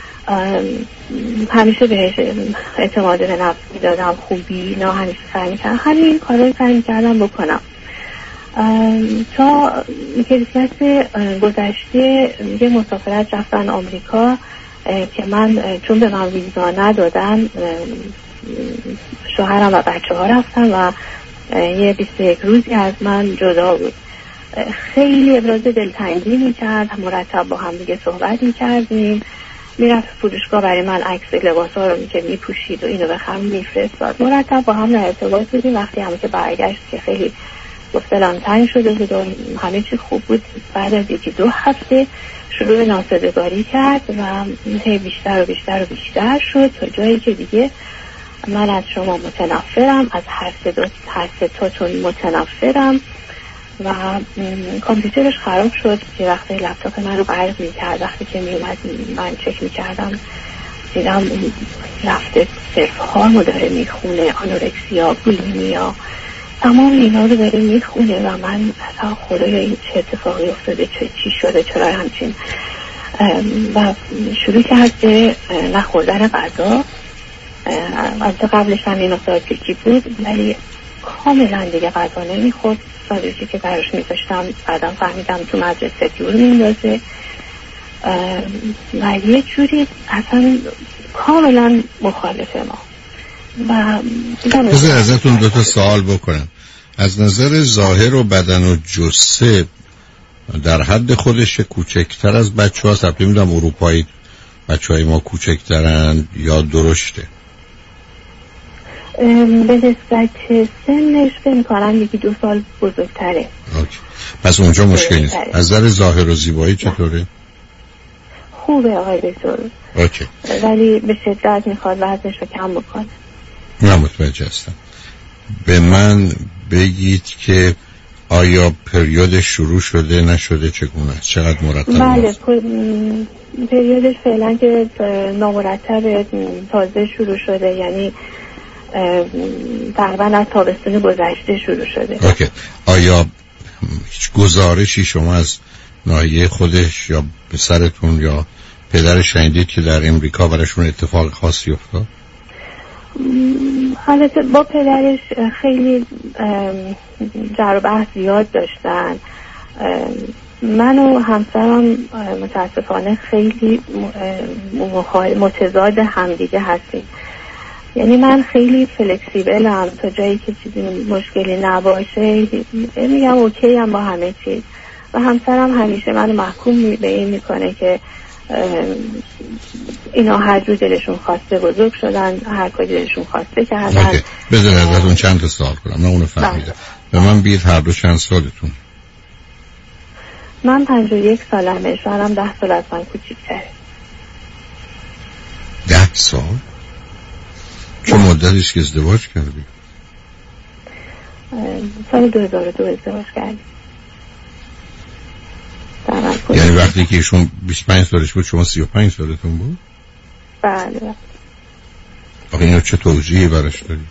همیشه بهش اعتماد به نفس میدادم، خوبی نه، همیشه سعی می‌کردم همین کارا رو سعی می‌کردم بکنم. تا کریسمس گذشته یه مسافرت رفتن آمریکا که من چون به من ویزا ندادن، شوهرم و بچه ها رفتن و یه بیست و یک روزی از من جدا بود. خیلی ابراز دلتنگی میکرد، مرتب با هم دیگه صحبت میکردیم، میرفت فروشگاه برای من عکس لباس ها رو که میپوشید و اینو بخرم میفرستاد، مرتب با هم در ارتباط بودیم. وقتی هم که برگشت که خیلی گفتلم تنگ شده بود و همه چی خوب بود، بعد از یکی دو هفته شروع به ناسازگاری کرد و هی بیشتر و بیشتر و بیشتر شد تا جایی که دیگه من از شما متنفرم، از هر سه دو هر سه تاتون متنفرم و کامپیوترش خراب شد که وقتی لپتاپ من رو برق می‌کرد، وقتی که میومد من چک می‌کردم دیدم رفته صرف هارمو داره میخونه، آنورکسیا، بولیمیا، تمام اینا رو داره میخونه و من اصلا خدایا این چه اتفاقی افتاده، چه چی شده، چرا همچین. و شروع کرده نخوردن غذا. از قبلش هم این افتاد پیکی بود ولی کاملا دیگه غذا نمیخورد. ساندویچی که براش میذاشتم بعدم فهمیدم تو مدرسه دور میندازه و یه جوری اصلا کاملا مخالف ما. و بذار ازتون دو تا سوال بکنم. از نظر ظاهر و بدن و جثه در حد خودش کوچکتر از بچه ها؟ سبتی میدونم اروپایی بچه های ما کوچکترن یا درشته؟ به نسبت سنش فکر می‌کنم یکی دو سال بزرگتره. اوکی. پس اونجا مشکل نیست. از نظر ظاهر و زیبایی چطوره؟ خوبه آقای دکتر. اوکی. ولی به شدت میخواد وزنش رو کم بکنه. نه متوجه هستم. به من بگید که آیا پریودش شروع شده نشده، چگونه است، چقدر مرتب بله است؟ پر... پریودش فعلا که نامرتب تازه شروع شده، یعنی تقریبا از تابستون گذشته شروع شده. اوکی. آیا هیچ گزارشی شما از ناحیه خودش یا پسرتون یا پدرش شنیدید که در امریکا براشون اتفاق خاصی افتاد؟ البته با پدرش خیلی جر و بحث زیاد داشتن. من و همسرم متاسفانه خیلی متضاد همدیگه هستیم. یعنی من خیلی فلکسیبلم تا جایی که چیزی مشکلی نباشه میگم اوکی هم با همه چیز، و همسرم همیشه منو محکوم به این میکنه که اینا هر جور دلشون خواسته بزرگ شدن، هر کاری دلشون خواسته کردن. بذار ازتون چند تا سوال کنم. نه اونو فهمیدم. به من بگید هر دو چند سالتون؟ من پنجاه و یک سالمه، شوهرم ده سال از من کوچیک‌تره. ده سال؟ چه مدتیش که ازدواج کردی؟ سال دو هزار و دو ازدواج کردی. یعنی وقتی که ایشون بیست و پنج سالش بود شما سی و پنج سالتون بود؟ بله. آقا اینو چه توجیهی براش دارید؟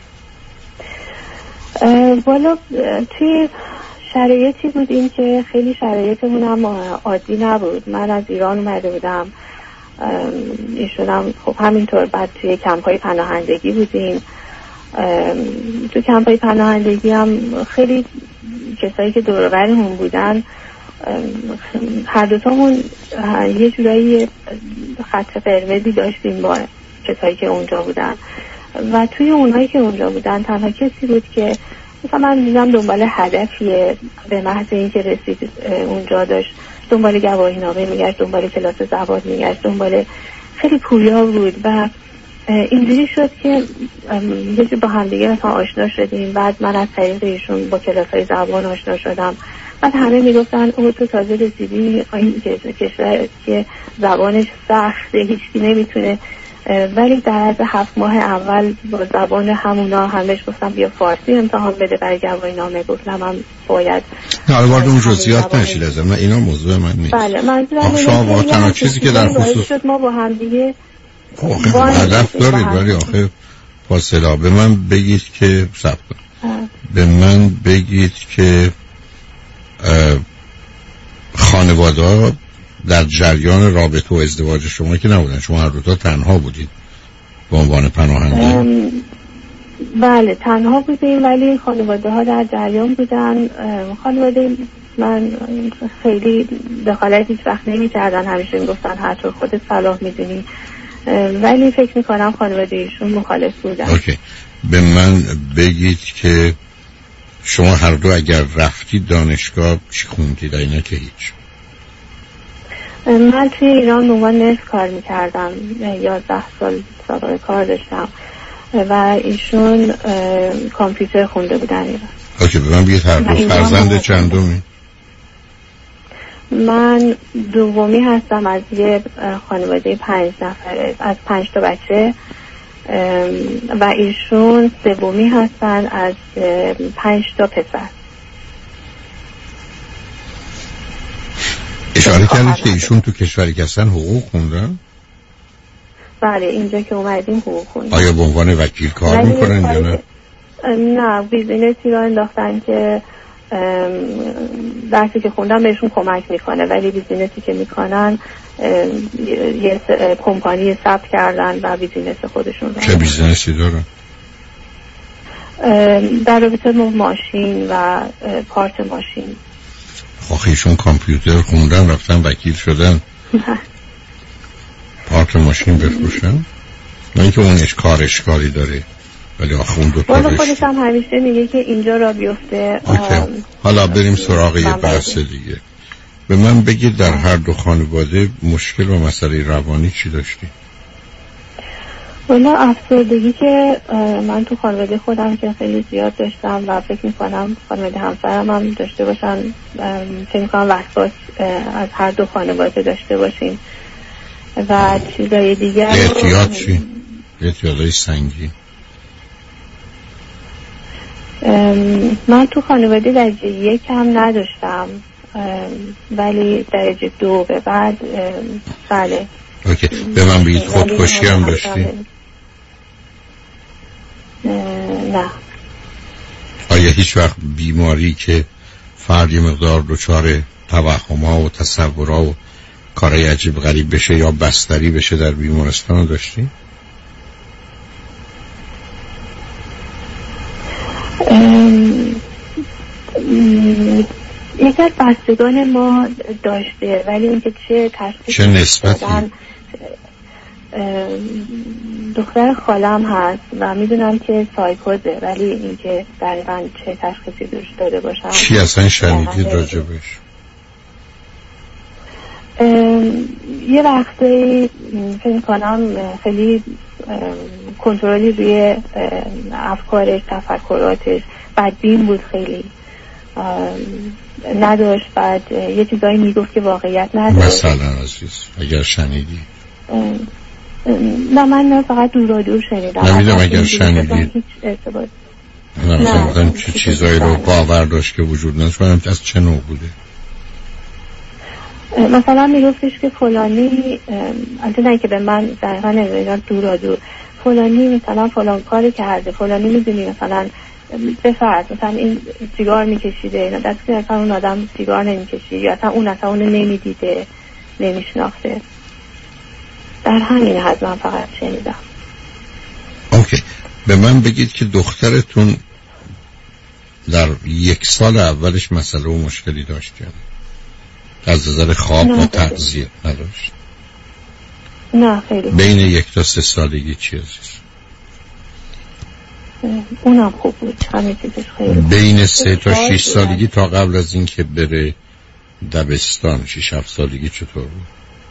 والا توی شرایطی بود این که خیلی شرایطمون هم عادی نبود. من از ایران اومده بودم، ایشون هم خب همینطور. بعد توی کمپ‌های پناهندگی بودیم. تو کمپ‌های پناهندگی هم خیلی کسایی که دور و برمون بودن، هر دوتامون یه جورایی خط قرمزی داشتیم با کسایی که اونجا بودن، و توی اونایی که اونجا بودن تنها کسی بود که مثلا من دیدم دنبال هدفیه، به محض اینکه رسید اونجا داشت دنبال گواهی نامه میگشت، دنبال کلاس زبان میگشت، دنبال خیلی پویا بود. و اینجوری شد که یه جو با هم دیگه مثلا آشنا شدیم. بعد من از طریق ایشون با کلاس های زبان آشنا شدم. بعد همه میگفتن او تو تازه رسیدی این کشور که زبانش سخته، هیچکی نمیتونه ولی در از هفت ماه اول با زبان همونا همش گفتم بیا فارسی امتحان بده برای گواهی نامه. گفتم هم باید نه الان وارد اون جزئیات نشید از من، اینا موضوع من نیست. بله منظورم شما تنها چیزی که در خصوص شد ما با هم دیگه هدف دارید ولی آخه فاصله به من بگید که صبر به من بگید که خانواده ها در جریان رابطه و ازدواج شما که نبودن، شما هر دو تا تنها بودید به عنوان پناهنده؟ بله تنها بودیم ولی خانواده ها در جریان بودن. خانواده من خیلی دخالت هیچ وقت نمی کردن، همیشه می گفتن هر طور خودت صلاح می دونی، ولی فکر می کنم خانواده ایشون مخالف بودن. اوکی. به من بگید که شما هر دو اگر رفتید دانشگاه چی خوندید؟ اینا که هیچ. من توی ایران به عنوان نرس کار میکردم، یازده سال سابقه کار داشتم و ایشون کامپیوتر خونده بودن ایران. اوکی. به من بگید هر دو فرزند چندمی؟ من دومی هستم از یه خانواده پنج نفره، از پنج تا بچه، و ایشون سومی هستن از پنج تا پسر. اشاره کردید که ایشون تو کشوری که هستن حقوق خوندن؟ بله اینجا که اومدیم حقوق خوندن. آیا به عنوان وکیل کار میکنن یا نه؟ نه بیزینسی را انداختن که درسی که خوندن بهشون کمک میکنه، ولی بیزینسی که میکنن یه کمپانی ثبت کردن و بیزینس خودشون دارن. چه بیزینسی دارن؟ در رابطه با ماشین و پارت ماشین. آخه ایشون کامپیوتر خوندن رفتن وکیل شدن پارت ماشین بفروشن؟ نه اینکه اونش کار اشکالی داره ولی آخه اون دوتا والا خودش هم همیشه میگه که اینجا را بیفته. حالا بریم سراغ یه بحث دیگه. به من بگید در هر دو خانواده مشکل و مسئله روانی چی داشتی؟ والا افسردگی که من تو خانواده خودم که خیلی زیاد داشتم و فکر میکنم خانواده همسرم هم داشته باشن، فکر میکنم وسواس از هر دو خانواده داشته باشیم و چیزای دیگر. احتیاط چی؟ احتیاطای سنگین؟ من تو خانواده درجه یک هم نداشتم ولی درجه دو به بعد بله. اوکی. به من بگید خودکشی هم داشتی؟ نه. آیا هیچ وقت بیماری که فرد یه مقدار دچار توهم‌ها و تصورها و کارهای عجیب غریب بشه یا بستری بشه در بیمارستان داشتی؟ یکی از بستگان ما داشته ولی اینکه چه تشخیصی چه نسبتی؟ دختر خالم هست و میدونم که سایکوزه ولی اینکه دقیقاً چه تشخیصی دوش داده باشم چی اصلا شنیدید راجبش؟ یه وقتی فکر کنم خیلی کنترلی روی افکارش تفکراتش بدبین بود، خیلی نداشت، بعد یه چیزایی میگفت که واقعیت نداشت. مثلا عزیز اگر شنیدی؟ نه من نه فقط دورا دور شنیدم. نمیدونم اگر شنیدید نه مثلا چه چیزایی رو باور داشت که وجود نداشت؟ از چه نوع بوده؟ مثلا میگفتش که فلانی البته نه که به من دقیقا نمیدونم دورا دور فلانی مثلا فلان کاری کرده، فلانی میدونی مثلا بفرض مثلا این سیگار میکشیده، اینا دست که اصلا اون آدم سیگار نمیکشید یا اصلا اون اصلا اونو نمیدیده نمیشناخته. در همین حد من فقط شنیدم. اوکی. به من بگید که دخترتون در یک سال اولش مسئله و مشکلی داشت یا از نظر خواب و تغذیه نداشت؟ نه خیلی. بین یک تا سه سالگی چی عزیز؟ اونم خوب بود، همه چیزش خیلی. بین سه تا شش سالگی تا قبل از این که بره دبستان شش هفت سالگی چطور بود؟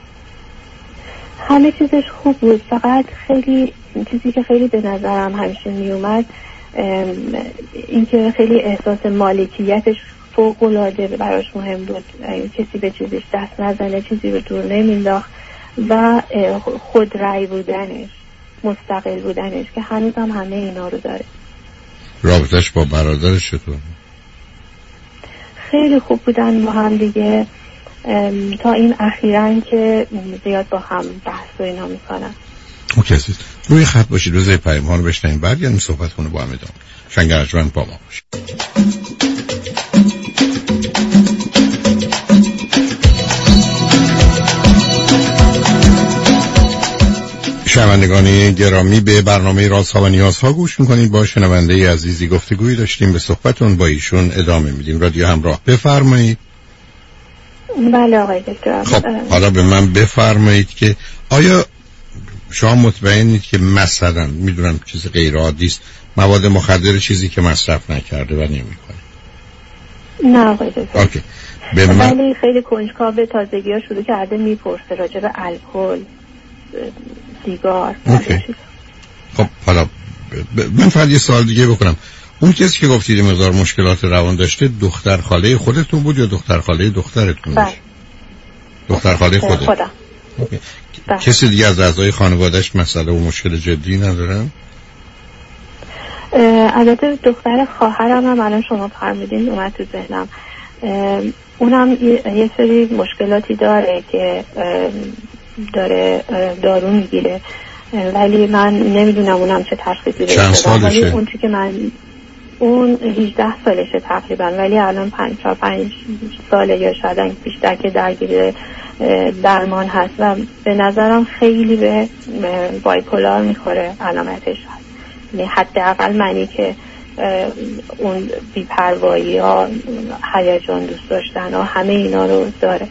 همه چیزش خوب بود، فقط خیلی چیزی که خیلی به نظرم همیشه می اومد این که خیلی احساس مالکیتش فوق‌العاده براش مهم بود، کسی به چیزش دست نزنه، چیزی رو دور نمینداخت و خود رأی بودنش مستقل بودنش که هنوز هم همه اینا رو داره. رابطش با برادرش چطور؟ خیلی خوب بودن با هم دیگه تا این اخیراً که زیاد با هم بحث و اینا میکنن. اوکی عزیز، روی خط باشید، روزه پیام ها رو بشنیم بعد یعنی صحبت کنه با هم ادامه. شنگرجمند با ما باشید. شنوندگان گرامی، به برنامه رازها و نیازها گوش میکنید. با شنونده عزیزی گفتگویی داشتیم، به صحبتون با ایشون ادامه میدیم. رادیو همراه، بفرمایید. بله آقای دکتر. خب حالا به من بفرمایید که آیا شما مطمئنید که مثلا میدونم چیز غیر عادی است، مواد مخدر چیزی که مصرف نکرده و نمیکنه؟ نه آقای دکتر. اوکی. به من... ولی خیلی کنجکاو به تازگی ها شروع کرده میپرسه راجع به الکل، سیگار. اوکی. خب حالا ب... من فقط یه سوال دیگه بکنم. اون کسی که گفتید مقدار مشکلات روان داشته دختر خاله خودتون بود یا دختر خاله دخترتون؟ بله. دختر خاله خودت؟ خودم. اوکی. کسی دیگه از اعضای خانواده‌اش مسئله و مشکل جدی ندارن؟ البته دختر خواهرم هم الان شما فرمودین اومد تو ذهنم. اونم یه سری مشکلاتی داره که داره دارو میگیره، ولی من نمیدونم اونم چه تشخیصی داره. چند سالشه؟ اون چی که من اون هجده سالشه تقریبا، ولی الان پنج تا پنج ساله یا شاید بیشتر که درگیر درمان هست و به نظرم خیلی به بایپولار میخوره علامتش هست. یعنی حداقل معنی که اون بی‌پروایی ها، هیجان دوست داشتن ها، همه اینا رو داره.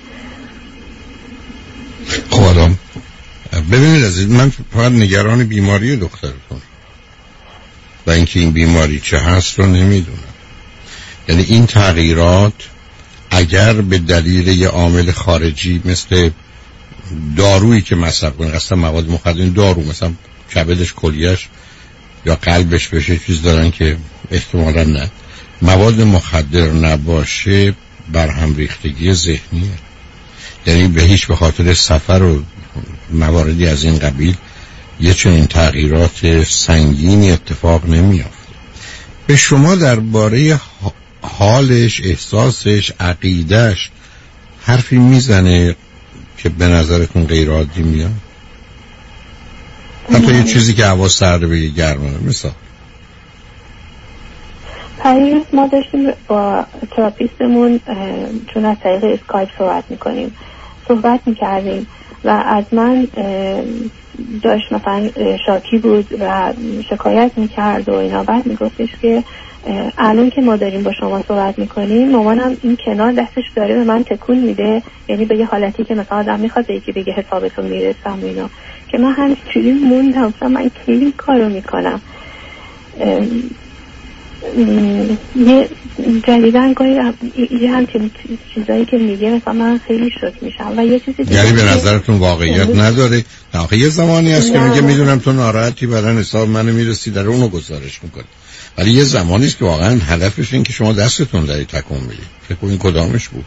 خب آدم ببینید عزیز، من فقط نگران بیماری دخترتون و اینکه این بیماری چه هست رو نمیدونم. یعنی این تغییرات اگر به دلیل یه عامل خارجی مثل دارویی که مصرف کنه، اصلا مواد مخدر، دارو مثلا کبدش، کلیهش یا قلبش بشه چیز دارن که احتمالا نه، مواد مخدر نباشه، برهم ریختگی ذهنیه. یعنی به هیچ به خاطر سفر و مواردی از این قبیل یه چنین تغییرات سنگینی اتفاق نمیافته. به شما درباره حالش، احساسش، عقیدش حرفی میزنه که به نظرتون غیر عادی میاد؟ حتی یه چیزی که هوا سرده بگه گرمه مثلا؟ پریز ما داشتیم با تراپیستمون، چون از طریق اسکایپ صحبت میکنیم، صحبت میکردیم و از من داشت مثلا شاکی بود و شکایت میکرد و اینا. بعد میگفتش که الان که ما داریم با شما صحبت میکنیم، مامانم این کنار دستش داره به من تکون میده، یعنی به یه حالتی که مثلا آدم میخواد به یکی بگه حسابتون میرسم اینا، که من همینجوری موندم من کی کارو میکنم. یه جدیدن گاهی یه همچین چیزایی که میگه مثلا من خیلی شوک میشم و یه چیزی دیگه. یعنی به نظرتون واقعیت نداره؟ آخه یه زمانی هست که میگه میدونم تو ناراحتی، بعدن حساب منو میرسی در اونو گزارش میکنی، ولی یه زمانی است که واقعا هدفش این که شما دستتون داری تکون میدید. فکر کنین کدامش بود؟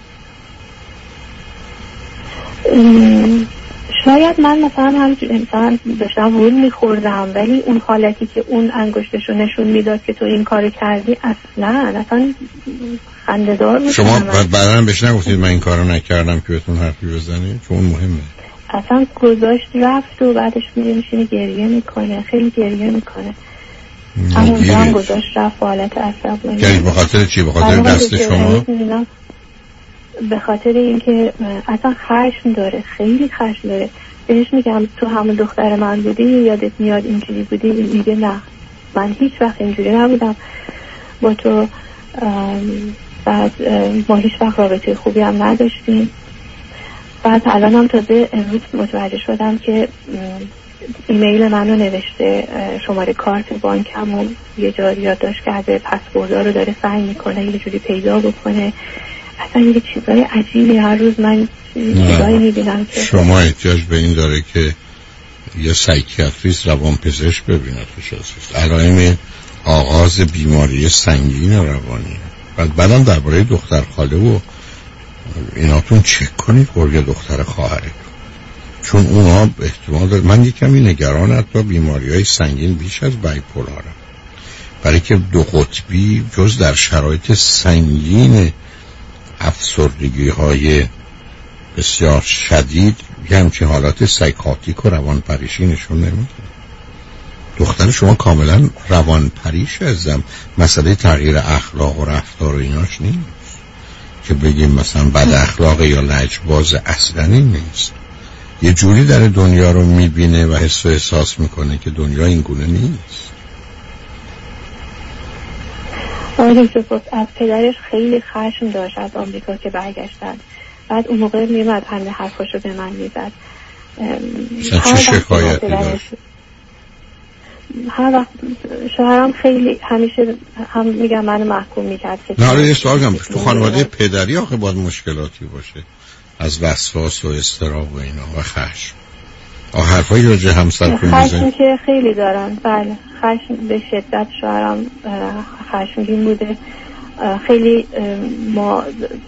شاید من مثلا هم مثلا داشتم وول میخوردم، ولی اون حالتی که اون انگشتشو نشون میداد که تو این کارو کردی اصلا اصلا خنده‌دار بود. شما بعداً بهش نگفتید من این کارو نکردم که بهتون حرفی بزنید؟ چون مهمه. اصلا گذاشت رفت و بعدش میگه میشینه گریه میکنه، خیلی گریه میکنه. همون هم گذاشت رفت حالت عصبانی. یعنی به خاطر چی؟ به خاطر دست شما؟ به خاطر اینکه اصلا خشم داره، خیلی خشم داره. بهش میگم تو همون دختر من بودی، یادت میاد اینجوری بودی؟ میگه نه من هیچ وقت اینجوری نبودم با تو. بعد ما هیچ وقت رابطه خوبی هم نداشتیم. بعد الان هم تازه امروز متوجه شدم که ایمیل منو نوشته، شماره کارت بانکمو یه جایی یادداشت کرده، پسوردها رو داره سعی میکنه یه جوری پیدا بکنه. اصلا یه چیزای عجیبی هر روز من چیزایی میبینم که شما احتیاج به این داره که یه سایکیاتریست، روانپزشک ببینتش. علائم آغاز بیماری سنگین روانی. بعد بعدم درباره دختر خاله و ایناتون چک کنید، قرگ دختر خواهره، چون اونا احتمال داره. من یکم نگران حتی بیماری‌های سنگین بیش از بایپولارم، برای که دو قطبی جز در شرایط سنگین افسردگی‌های بسیار شدید یه همچین حالات سایکاتیک و روانپریشی نشون نمیده. دختر شما کاملا روانپریش ازم، مسئله تغییر اخلاق و رفتار و ایناش نیست که بگیم مثلا بد اخلاق یا لجباز، اصلا این نیست. یه جوری در دنیا رو میبینه و حس و احساس میکنه که دنیا این گونه نیست. آره خب از پدرش خیلی خشم داشت از آمریکا که برگشتن، بعد اون موقع میمد همه حرفاشو به من میزد. چه شکایتی داشت؟ هر وقت شوهرم خیلی همیشه هم میگم منو محکوم میکرد. نه آره یه سوال کنم، تو خانواده پدری آخه باید مشکلاتی باشه از وسواس و اضطراب و اینا و خشم. آه حرفایی راجع همسر کنید خشم که خیلی دارن. بله خشم به شدت. شوهرم خشمگین بوده. خیلی ما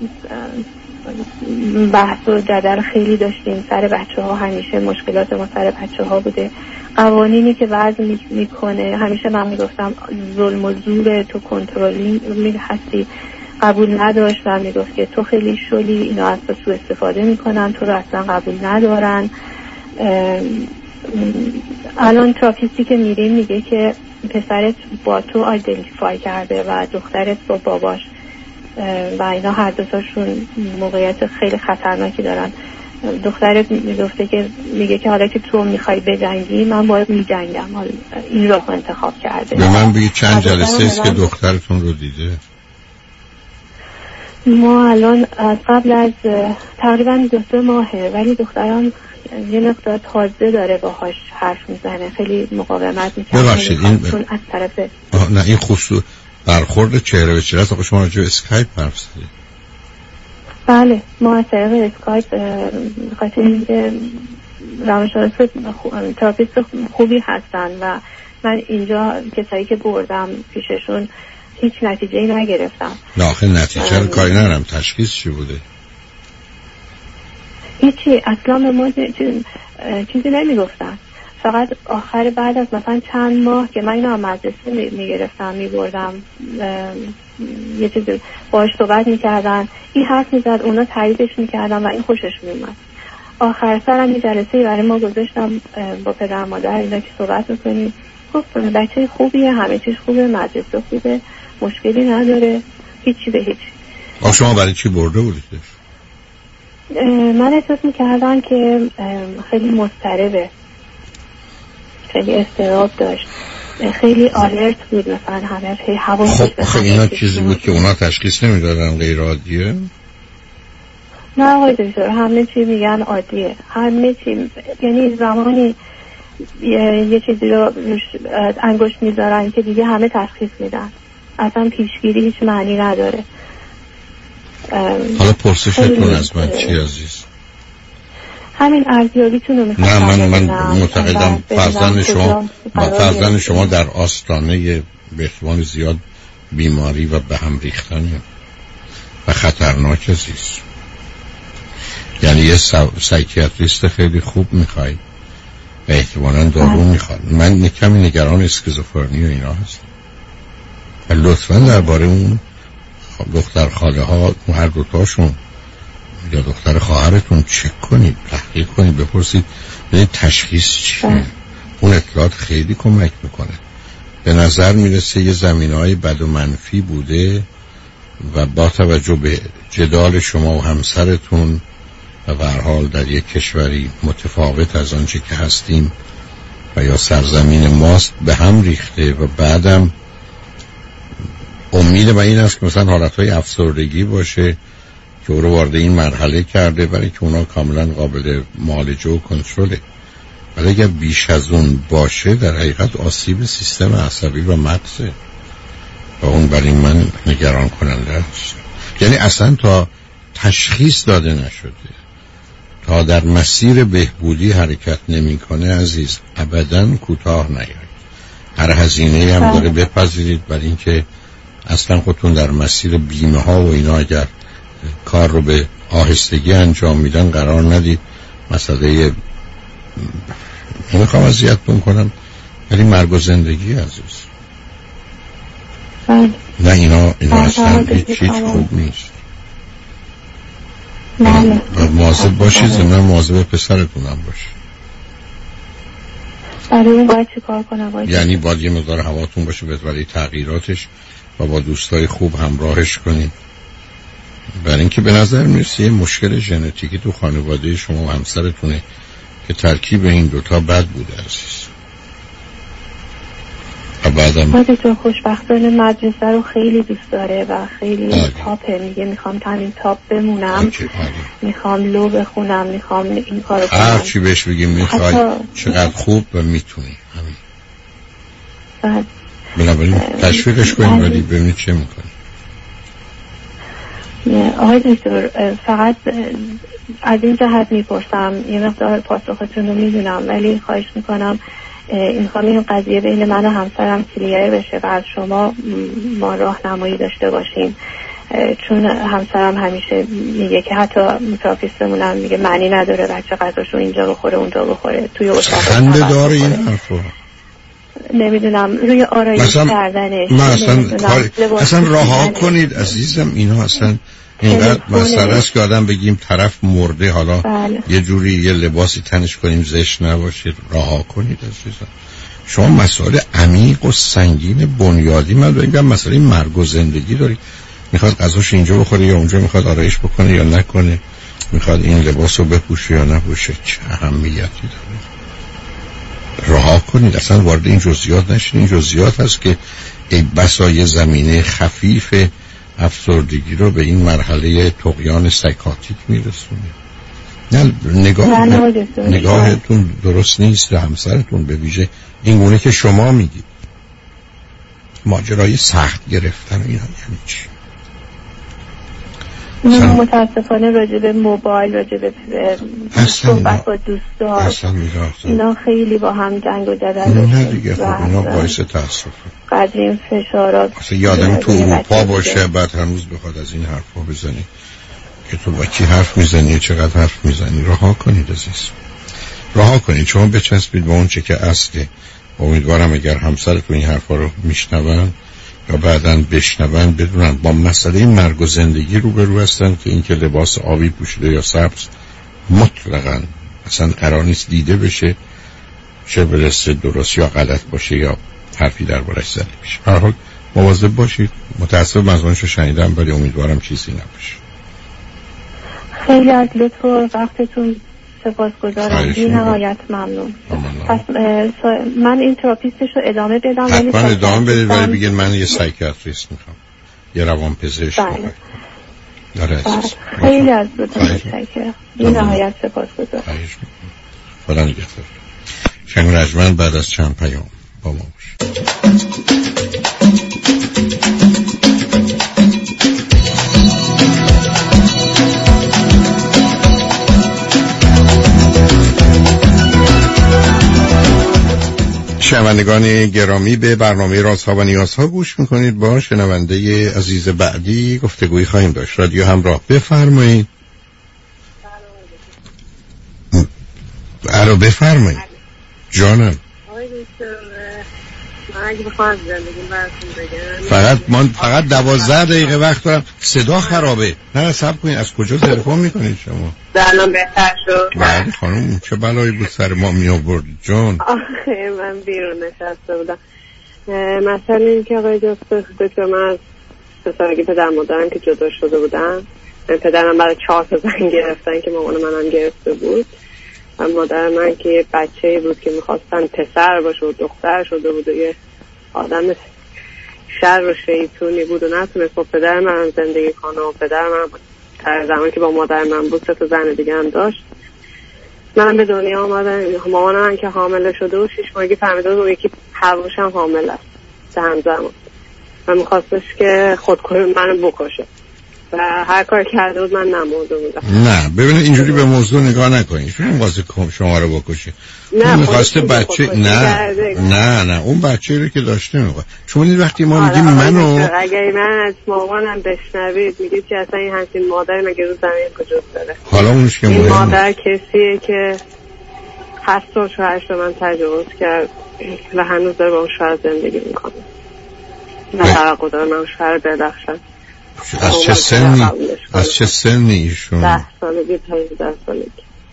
بحث و جدل خیلی داشتیم سر بچه ها. همیشه مشکلات ما سر بچه ها بوده. قوانینی که وضع میکنه همیشه من میگفتم ظلم و زور، تو کنترلی می هستی. قبول نداشت و میگفت که تو خیلی شلی، اینا از تو سوء استفاده میکنن، تو رو اصلا قبول ندارن. الان تراپیستی که میریم میگه که پسرت با تو آیدنتیفای کرده و دخترت با باباش و اینا هر دوتاشون موقعیت خیلی خطرناکی دارن. دخترت میگفته که میگه که حالا که تو میخوای بجنگی من باید میجنگم. این رو انتخاب کرده. به من بگید چند جلسه است که دخترتون رو دیده؟ ما الان از قبل از تقریبا دو سه ماهه، ولی دخترم یه مقدار تازه داره باهاش حرف میزنه. خیلی مقاومت میکنه. ببخشید این چون از طرف نه این خصوص برخورد چهره به چهره است. شما راجع به اسکایپ حرف زدید؟ بله ما از طریق اسکایپ خاطر اینکه روانشناس تراپیست خوبی هستن و من اینجا کسایی که بردم پیششون هیچ نتیجه‌ای نگرفتم. نه آخه نتیجه رو کاری ندارم. تشخیص چی بوده؟ هیچی اصلا به ما چیزی نمیگفتن. فقط آخر بعد از مثلا چند ماه که من اینو از مدرسه میگرفتم میبردم یه چیزی باهاش صحبت میکردن، این حرف میزد، اونا تاییدش میکردن و این خوشش میومد. آخر سرم یه جلسه برای ما گذاشتم با پدر مادر اینا که صحبت میکنیم. خب بچه خوبیه، همه چیز خوبه، مدرسه خوبه، مشکلی نداره، هیچی به هیچ. آخه شما برای چی برده بودیدش؟ من احساس میکردم که خیلی مضطربه، خیلی اضطراب داشت، خیلی آلرت بود، مثلا همه خیلی حواسش به خب اینا چیزی بود که اونا تشخیص نمیدادن غیر عادیه؟ نه آقای دکتر همه چی میگن عادیه، همه چی. یعنی زمانی یه, یه چیزی رو انگشت میذارن که دیگه همه تشخیص میدن، اصلا پیشگیری هیچ معنی نداره. حالا پرسشتون از من چی عزیز؟ همین ارزیابیتون رو میخوام. نه من من معتقدم فرزند شما فرزند شما در آستانه به احتمال زیاد بیماری و به هم ریختنی و خطرناک عزیز. یعنی یه سایکیاتریست خیلی خوب میخوای و احتمالاً دارو میخواد. من کمی نگران اسکیزوفرنی و اینا هستم. لطفاً درباره اون دختر خاله ها هر دوتاشون یا دختر خواهرتون چک کنید، تحقیق کنید، بپرسید ببینید تشخیص چیه. اون اطلاعات خیلی کمک میکنه. به نظر میرسه یه زمینه‌های بد و منفی بوده و با توجه به جدال شما و همسرتون و به هر حال در یک کشوری متفاوت از آنچه که هستیم و یا سرزمین ماست به هم ریخته و بعدم امید من این است که مثلا حالتهای افسردگی باشه که او رو وارد این مرحله کرده، برای که اونا کاملا قابل معالجه و کنترله. ولی اگر بیش از اون باشه در حقیقت آسیب سیستم عصبی و مغزه و اون برای من نگران کننده است. یعنی اصلا تا تشخیص داده نشده، تا در مسیر بهبودی حرکت نمیکنه عزیز ابداً کوتاه نیاید. هر هزینه‌ای هم داره بپذیرید، برای اینکه اصلا خودتون در مسیر بیمه ها و اینا اگر کار رو به آهستگی انجام میدن قرار ندید مسئله نمیخوام اذیتتون کنم ولی مرگ و زندگی عزیز. بله. نه اینا اینا اصلا هیچ هیچ خوب نیست. بله. مواظب باشید زمین مواظب پسرتونم باشه. برای اون باید چی کار کنم؟ باید یعنی باید یه مقدار هواتون باشه بهت ولی تغییراتش و با دوستای خوب همراهش کنید. برای اینکه به نظر میرسه یه مشکل ژنتیکی تو خانواده شما و همسرتونه که ترکیب این دوتا بد بوده عزیز. و بعدم خودتون خوشبختانه مدرسه رو خیلی دوست داره و خیلی آره. تاپه، میگه میخوام تنین تاپ بمونم، آره. میخوام لو بخونم، میخوام این کارو کنم. هر چی بهش بگیم میخوای حتی... چقدر خوب و میتونی همین. بعد بنابراین تشویقش کنیم ولی ببینید چه میکنی. آقای دکتر فقط از این جهت میپرسم، یه مقدار پاسختون رو میدونم ولی خواهش میکنم این خواهم این قضیه بین من و همسرم کلیر بشه و از شما ما راهنمایی داشته باشیم، چون همسرم همیشه میگه که حتی تراپیستمونم میگه معنی نداره بچه غذاشو اینجا بخوره اونجا بخوره توی اتاق خنده داره این حرفا. نمیدونم روی آرایش کردنش من اصلا کار... اصلا رها کنید عزیزم. اینا اصلا اینقدر مسئله است که آدم بگیم طرف مرده حالا بله. یه جوری یه لباسی تنش کنیم زشت نباشه. رها کنید عزیزم. شما مسئله عمیق و سنگین بنیادی من میگم مسئله مرگ و زندگی دارید. میخواد غذاش اینجا بخوره یا اونجا، میخواد آرایش بکنه یا نکنه، میخواد این لباس رو بپوشه یا نپوشه، چه اهمیتی داره؟ رها کنید. اصلا وارد این جزئیات نشین. این جزئیات هست که ای بسا یه زمینه خفیف افسردگی رو به این مرحله طغیان سایکاتیک میرسونه. نه نگاه نگاهتون درست نیست به همسرتون، به ویژه این گونه که شما میگید ماجرای سخت گرفتن اینا یعنی چی؟ من متاسفانه راجع به موبایل، راجع به صحبت با دوستان اینا خیلی با هم جنگ و جدل نه دیگه خب اینا باعث تاسفه. قدر این فشارات اصلا یادم تو اروپا باشه بعد هنوز بخواد از این حرفا بزنی که تو با کی حرف میزنی، چقدر حرف میزنی. رها کنید عزیز، رها کنید. شما بچسبید به اون چه که اصله. امیدوارم اگر همسرتون این حرفا رو میشنون یا بعداً بشنون بدونن با مسئله مرگ و زندگی روبرو هستن که این که لباس آبی پوشیده یا سبز مطلقاً اصلا قرار نیست دیده بشه، چه برسه درست یا غلط باشه یا حرفی دربارش زده بشه. هر حال مواظب باشید. متأسف مضمونشو شنیدم ولی امیدوارم چیزی نباشه. خیلی از لطف و وقتتون سپاسگزارم. بی نهایت ممنون. پس من این تراپیستش رو ادامه بدم ولی حتما ادامه بدید ولی بگید من یه سایکیاتریست میخوام، یه روان پزشک. بله. بله. خیلی از لطف متشکرم. بی نهایت سپاسگزارم. خدا نگهدار. شنگ رجمن بعد از چند پیام با ما باشید. شنوندگان گرامی به برنامه رازها و نیازها گوش میکنید. با شنونده عزیز بعدی گفتگویی خواهیم داشت. رادیو همراه بفرمایید. الو بفرمایید جانم. فقط من فقط دوازده دقیقه وقت دارم. صدا خرابه. نه صبر کنید. از کجا تلفن میکنید شما؟ الان بهتر شد. بله خانم چه بلایی بود سر ما می آورد جان؟ آخه من بیرون نشسته بودم. مثلا این که آقای دکتر دکتر من از سه سالگی پدر مادرم که جدا شده بودن، پدرم بعد چهار تا زن گرفتن که مامان منم گرفته بود و مادر من که یه بچه‌ای بود که می‌خواستن پسر باشه و دختر شده بود و یه آدم شر و شیطونی بود و نتونست با پدر من زندگی کنه و پدر من در زمانی که با مادر من بود سه تا زن دیگه هم داشت. من به دنیا آمدم، مامانم من که حامله شده و شش ماهگی فهمیده بود یکی هواش هم حامله است به همزمان و میخواستش که خودکشی منو بکشه و هر کار کرده بود من نمورده بودم. نه ببینید اینجوری به موضوع نگاه نکنید. چون می‌خواسته شما رو بکشه؟ نه می‌خواسته بچه نه نه نه اون بچه‌ای رو که داشته می‌خواد. شما این وقتی ما میگیم منو اگه من از مامانم بشنوید میگید که اصلا این همچین مادری مگه رو زمین کجاست داره؟ حالا اونش که این مادر کسیه که هشت سال شوهرش به من تجاوز کرد و هنوز داره با اون شوهر زندگی میکنه و توقع داره من شوهر بدخشم. از چه سنی؟ از چه سنی ایشون؟ ده سالگی تا ده سالگی.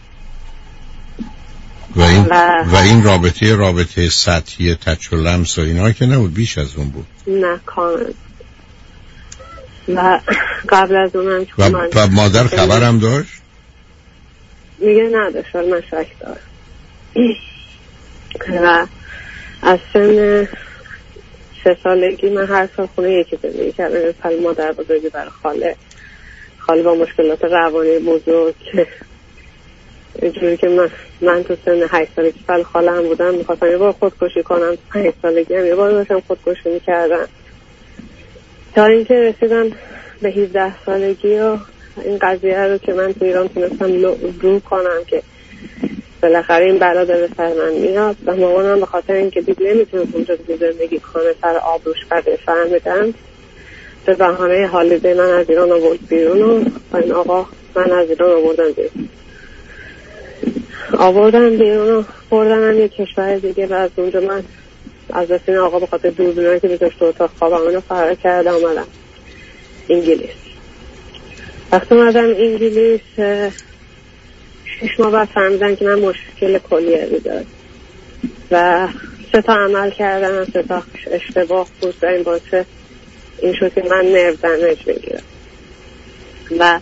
و این, و... و این رابطه رابطه سطحی تچ و لمس و اینا که نبود، بیش از اون بود؟ نه کامل. و قبل از اونم و, من... و مادر خبرم داشت؟ میگه نداشت، من شک دارم. و از سن سه سالگی من هر سال خونه یکی زندگی کردم. پل مادر بزرگی برای خاله خاله با مشکلات روانی بزرگ که اینجوری که من من تو سن هشت سالگی پل خاله هم بودم میخواستم یه بار خودکشی کنم. پنج سالگی هم یه بار داشتم خودکشی میکردم تا اینکه رسیدم به هفده سالگی و این قضیه رو که من تو ایران تونستم رو کنم که بالاخره این بلا داره سر من میاد و مامانم به خاطر اینکه دید نمیتونه اونجا زندگی کنه سر آبروش قدر فهمیدم به بهانه حالیده من از ایران آورد بیرون و این آقا من از ایران آوردم بیرون آوردم بیرون و بردنم یک کشور دیگه و از اونجا من از دست این آقا به خاطر دوربینایی که بذاشت تو اتاق خوابم اینو فرار کردم اومدم انگلیس. وقتی اومدم انگلیس شش ماه بعد فهمیدن که من مشکل کلیه دارم و سه تا عمل کردم، سه تا اشتباه بود و این باعث این شد که من نرو دمیج بگیرم و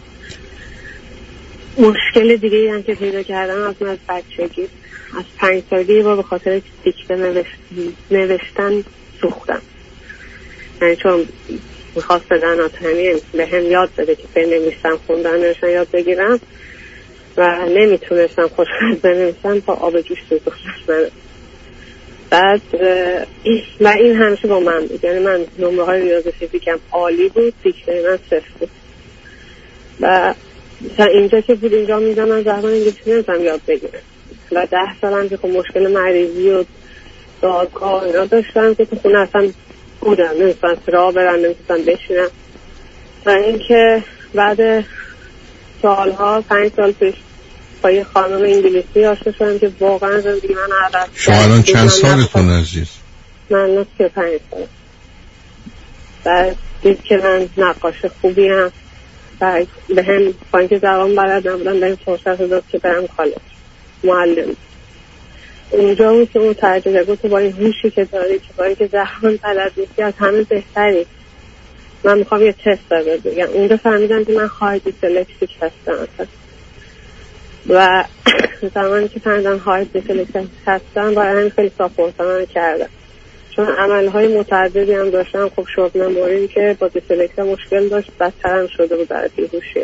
مشکل دیگه هم که پیدا کردم از من از بچگی از پنج سالگی با به خاطر دیکته نوشت... نوشتن سوختم. یعنی چون میخواست بدن آتنی به هم یاد بده که بنویسم خوندن نوشتن یاد بگیرم و نمیتونستم خوشخط بنویسم با آب جوش سوختم من. بعد و این همیشه با من بود. یعنی من نمره های ریاضی فیزیکم عالی بود، دیکته من صفر بود و تا اینجا که بود اینجا میدم من زبان انگلیسی نمیتونم یاد بگیرم و ده سالم که خب مشکل مریضی و دادگاه اینا داشتم که تو خونه اصلا بودم نمیتونم راه برم نمیتونم بشینم و اینکه بعد سالها پنج سال پیش با یه خانم انگلیسی آشنا شدم که واقعا زندگی من عوض. شما الان چند سالتون عزیز؟ من سی و پنج سال. بعد دید که من نقاش خوبی هم و به هم با اینکه زبان بلد نبودم به این فرصت داد که برم کالج معلم. اونجا بود که اون ترجمه گفت با این هوشی که داری که با اینکه زبان بلد نیستی از همه بهتری، من میخوام یه تست داره بگم. اونجا فهمیدم که من خواهدی سلکسیک هستم و زمانی که فهمیدم خواهدی سلکسیک هستم برای همین خیلی ساپورتم کردم چون عملهای متعددی هم داشتم. خب شورت مموری که با دیسلکسیا مشکل داشت بدتر هم شده بود برای بیهوشی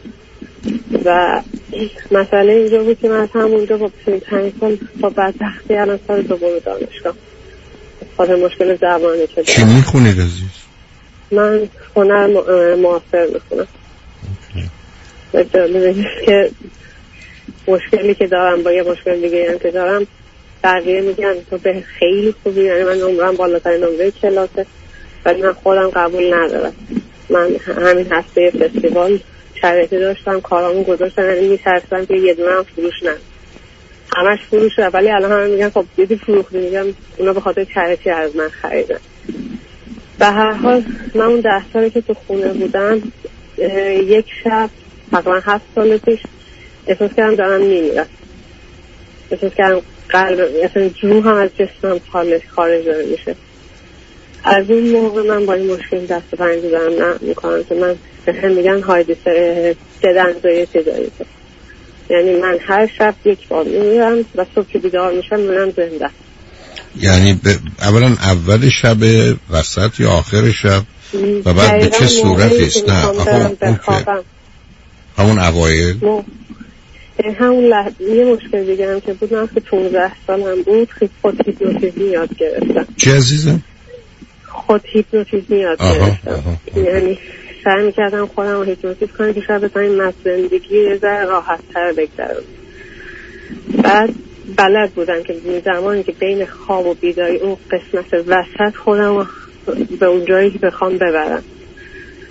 و مسئله اینجا بود که من از همونجا با پنج سال با بدبختی الان سال دوم دانشگاه خاطر مشکل زبانی که چی میخونید عزیز؟ من هنر معاصر میخونم و جالبه اینست که مشکلی که دارم با یه مشکل دیگه هم که دارم بقیه میگن تو به خیلی خوبی، یعنی من نمرم بالاترین نمره کلاسه ولی من خودم قبول ندارم. من همین هفته فستیوال شرایطی داشتم کارامون گذاشتم یعنی میترسم که یه دونه هم فروش نه همش فروش نه ولی الان همه میگن خب دیدی فروختی، میگم اونا به خاطر شرایطی از من خریدن. به هر حال من اون ده سالی که تو خونه بودم یک شب تقریبا هفت سال پیش احساس کردم دارم میمیرم، احساس کردم قلب اصلا روح هم از جسمم خارج داره میشه. از اون موقع من با این مشکل دست پنجه دارم نه میکنم که من به هم میگن هایدی سدنزایتی دارید، یعنی من هر شب یک بار میمیرم و صبح که بیدار میشم میرم زنده. یعنی ب... اولا اول شب وسط یا آخر شب و بعد به چه صورتی است؟ نه آخه اون که همون اوایل همون لحظه یه مشکل دیگه هم که بود من که پونزده سالم بود خود هیپنوتیزمی یاد گرفتم. چی عزیزم؟ خود هیپنوتیزمی یاد گرفتم. یعنی سعی میکردم خودم رو هیپنوتیز کنم که شاید بتونم از زندگی یه ذره راحت تر بگذرم. بعد بلد بودم که زمانی که بین خواب و بیداری اون قسمت وسط خودم رو به اون جایی که بخوام ببرم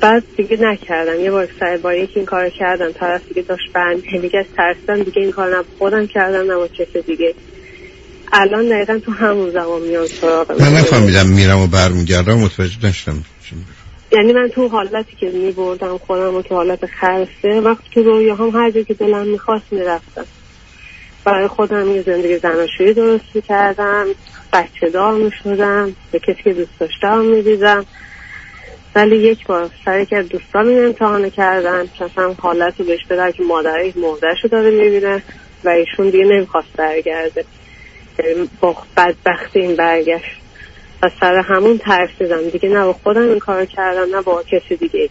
بعد دیگه نکردم. یه بار سر با یکی این کار کردم، طرف دیگه داشت بند دیگه ترسیدم دیگه این کار نخودم کردم نه کسی دیگه. الان دقیقا تو همون زمان میاد سراغم. من نفهمیدم میرم و برمیگردم متوجه نشدم. یعنی من تو حالتی که میبردم خودم و تو حالت خلصه، وقتی تو رویاهام هر جایی که دلم میخواست میرفتم. برای خودم یه زندگی زناشویی درست میکردم، بچه دار میشدم، به کسی که دوست داشتم میدیدم. ولی یک بار سر که دوستان این امتحانه کردن، مثلا حالت رو بهش بدن که مادرش مردهشو داره میبینه و ایشون دیگه نمیخواست برگرده، با بدبختی این برگشت و سر همون ترسیدم دیگه، نه با خودم این کار کردم نه با کسی دیگه.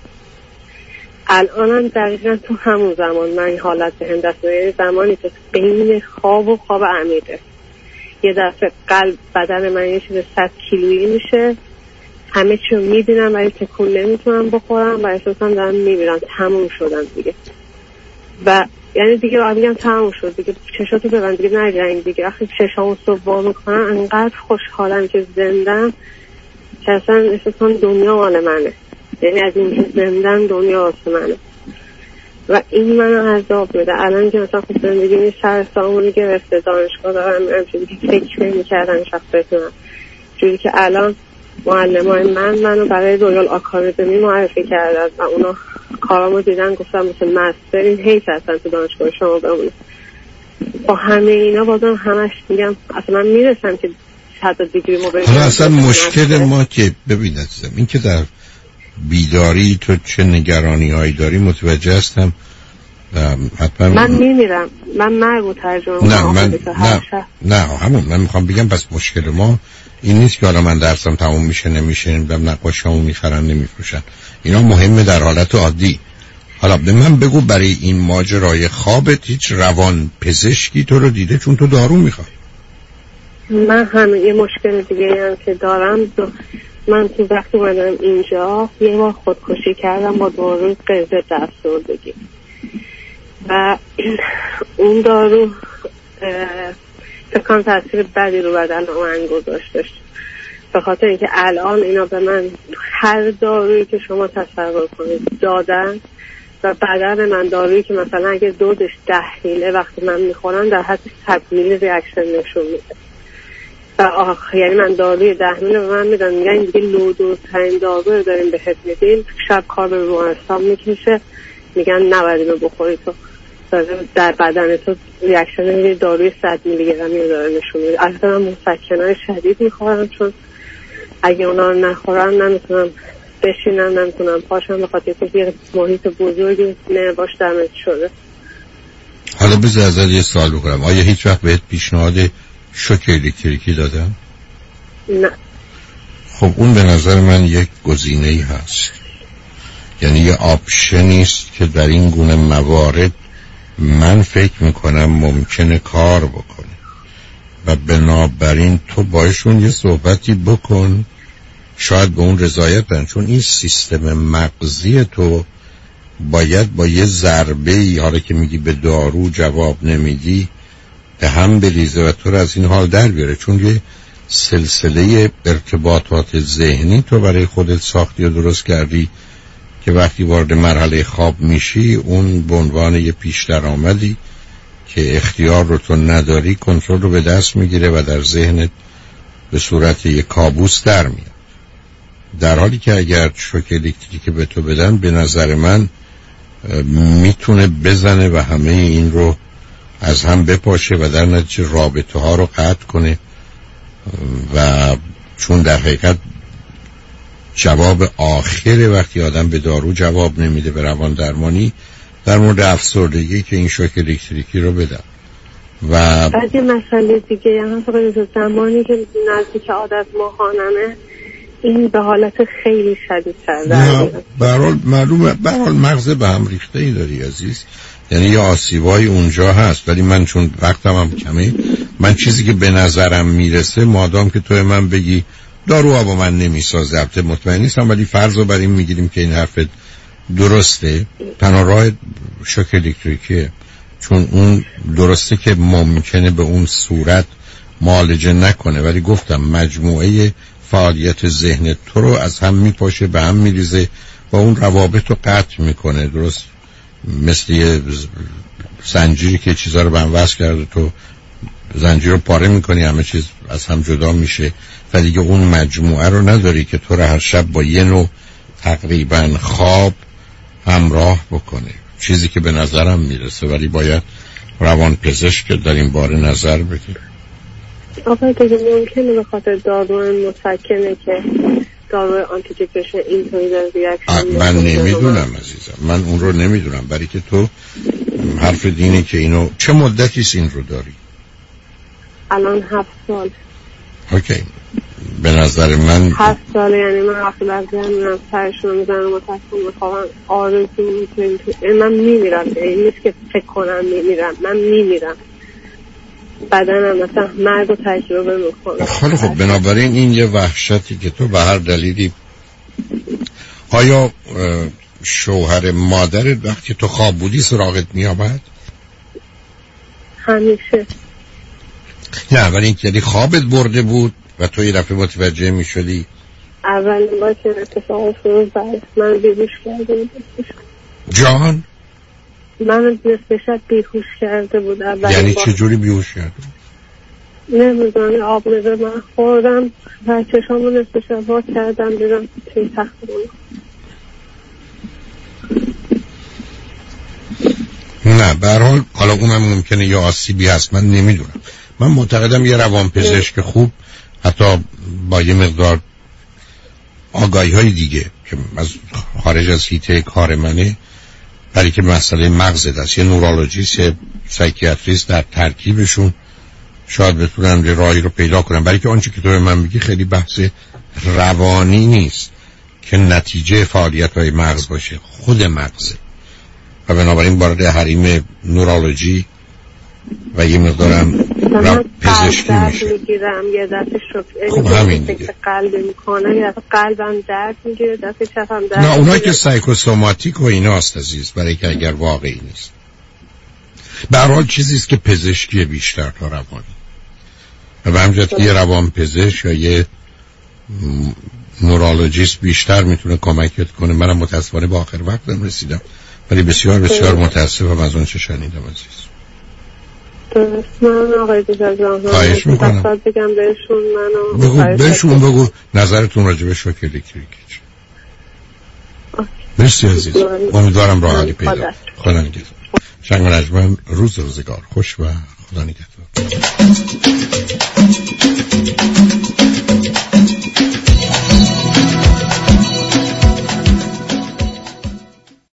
الانم دقیقا تو همون زمان من این حالت به هم دست میاد، زمانی که بین خواب و خواب عمیقه یه دفعه قلب بدن من یه چیز صد کیلویی میشه، همه چی رو میبینم ولی تکون نمیتونم بخورم و احساسم دارم میبینم تموم شدم دیگه. و یعنی دیگه باید میگم تموم شد دیگه، چشاتو ببند دیگه نجنگ دیگه. وقتی چشامو صبح وا میکنم انقدر خوشحالم که زندم که اصلا احساسم دنیا مال منه، یعنی از این که زندم دنیا واسه منه و این منو عذاب میده. الان که مثلا خود زندگی می سر سامونی گرفته، دانشگاه دارم میرم چیزی که فکر نمی‌کردم شخص بتونم، جوری که الان معلمای من منو برای رویال آکادمی معرفی کردن و اونا کارامو دیدن گفتم مثل مستر این حیث هستن تو دانشگاه شما بمونه. با همه اینا بازم همش میگم اصلا من میرسم که حتی دیگری ما بگم. حالا اصلا مشکل ما که ببین عزیزم این که در بیداری تو چه نگرانی هایی داری متوجه هستم. حتما من میمیرم، من مرگ و ترجمه نه من نه نه همون من میخوام بگم پس مشکل ما این نیست که حالا من درسم تموم میشه نمیشه نمیدونم نقاشامو میخرن نمیفروشن، اینا مهمه در حالت عادی. حالا به من بگو برای این ماجرای خوابت هیچ روان پزشکی تو رو دیده؟ چون تو دارو میخوای. من همه یه مشکل دیگه هم که دارم دو... من تو وقتی اومدم اینجا یه بار خودکشی کردم با داروی غیر افسردگی و اون دارو فکرم تاثیر بدی رو بدن من گذاشتش، به خاطر اینکه الان اینا به من هر دارویی که شما تصور کنید دادن و بدن من دارویی که مثلا اگه دوزش ده میله وقتی من میخورم در حد صد میله ریاکشن نشون میده و آخ یعنی من داروی ده میله به من میدن میگن این دیگه لو دوز ترین دارو رو داریم بهت میدیم، شب کار به بیمارستان میکشه میگن نباید اینو بخوری تو در بدن تو ریاکشن داروی صد میلی گرمی رو داره نشون میده. اصلا من مسکنای شدید میخورم چون اگه اونا رو نخورم نمیتونم بشینم نمیتونم پاشم، به خاطر که یه محیط بزرگی نرواش دمج شده. حالا بذار ازت یه سوال بکنم، آیا هیچ وقت بهت پیشنهاد شوک الکتریکی دادن؟ نه. خب اون به نظر من یک گزینه‌ای هست، یعنی یه آپشنی است که در این گونه موارد من فکر میکنم ممکنه کار بکنه و بنابراین تو باشون یه صحبتی بکن، شاید به اون رضایت بدن، چون این سیستم مغزی تو باید با یه ضربه ای، حالا که میگی به دارو جواب نمیدی، به هم بریزه و تو رو از این حال در بیاره، چون یه سلسله ارتباطات ذهنی تو برای خودت ساختی و درست کردی که وقتی وارد مرحله خواب میشی اون به عنوان یه پیش درآمدی که اختیار رو تو نداری کنترل رو به دست میگیره و در ذهنت به صورت یه کابوس در میاد، در حالی که اگر شوک الکتریکی به تو بدن به نظر من میتونه بزنه و همه این رو از هم بپاشه و در نتیجه رابطه ها رو قطع کنه و چون در حقیقت جواب آخره وقتی آدم به دارو جواب نمیده به روان درمانی در مورد افسردگی که این شوک الکتریکی رو بدن. و بعد یه مسئله دیگه یعنی فقط زمانی که نزدیک عادت ماهانمه این به حالت خیلی شدید تر در برحال معلومه، برحال مغز به هم ریخته ای داری عزیز، یعنی یه آسیبایی اونجا هست، ولی من چون وقتم هم کمه من چیزی که به نظرم میرسه مادام که توی من بگی داروها با من نمیسازه، البته مطمئن نیستم ولی فرض رو بر این میگیریم که این حرفت درسته، تنها راه شوک الکتریکیه، چون اون درسته که ممکنه به اون صورت معالجه نکنه ولی گفتم مجموعه فعالیت ذهن تو رو از هم میپاشه به هم میریزه با اون روابط رو قطع میکنه، درست مثل یه زنجیری که چیزا رو به هم وصل کرده، تو زنجیر رو پاره میکنی همه چیز از هم جدا میشه و دیگه اون مجموعه رو نداری که تو رو هر شب با یه نوع تقریبا خواب همراه بکنه، چیزی که به نظرم میرسه. ولی باید روان پزشک در این باره نظر بگیر. آقای دیگه ممکنه به خاطر داروی مسکنه که داروی آنتی دیپرشن اینطوری داره ریاکشن؟ من نمیدونم عزیزم، من اون رو نمیدونم، برای که تو حرف دینی که اینو چه مدتی این رو داری؟ الان هفت سال. اوکی، به نظر من هفت ساله، یعنی من وقتی بعضی هم میرم سرشون رو میزنم و تصمیم میخوام آرزو میکنیم من میمیرم، این نیست که فکر کنم میمیرم، من میمیرم، بدنم مثلا مرگ رو تجربه میکنم. خیلی خب، بنابراین این یه وحشتی که تو به هر دلیلی، آیا شوهر مادرت وقتی تو خواب بودی سراغت میامد؟ همیشه. نه، ولی این که خوابت برده بود و تو یه دفعه متوجه میشدی؟ اولین بار که اتفاق افتاد بعد من بیهوش کرده بود. جان؟ من نصف شب بیهوش کرده بود. یعنی چه جوری بیهوش کرده؟ نمیدونم، آب نظر من خوردم و چشامو نصف شب باز کردم دیدم توی تخت بودم. نه به هر حال حالا اونم ممکنه یه آسیبی هست، من نمیدونم. من معتقدم یه روانپزشک خوب حتی با یه مقدار آگاهی های دیگه که از خارج از حیطه کار منه، برای که مسئله مغزت است، یه نورولوژیست، یه سایکیاتریست در ترکیبشون شاید بتونن یه راهی رو پیدا کنن، برای که آنچه که تو به من میگی خیلی بحث روانی نیست که نتیجه فعالیت های مغز باشه، خود مغزه و بنابراین وارد حریم نورولوژی و یه مقدارم رو پزشکی میشه. میگیرم یه دفعه شک، خب همین دیگه، قلب میکنه، یه دفعه قلبم درد میگیره، دفعه چپم درد. نه اونایی که سایکوسوماتیک و ایناست عزیز، برای که اگر واقعی نیست. به هر حال چیزیست که پزشکی بیشتر تا روانی و به همجرد که یه روان پزشک یا یه نورولوژیست بیشتر میتونه کمکت کنه. منم متاسفانه با آخر وقتم رسیدم، ولی بسیار بسیار متاسفم از اون چه شنیدم عزیز. درست. من آقای بزرگان خواهش میکنم بگم بهشون منو بگو بهشون بگو نظرتون راجع به شوک الکتریکی. مرسی عزیز، امیدوارم راه حلی پیدا کنید. خدا نگهدار. شنگ و نجمن، روز روزگار خوش و خدا نگهدار.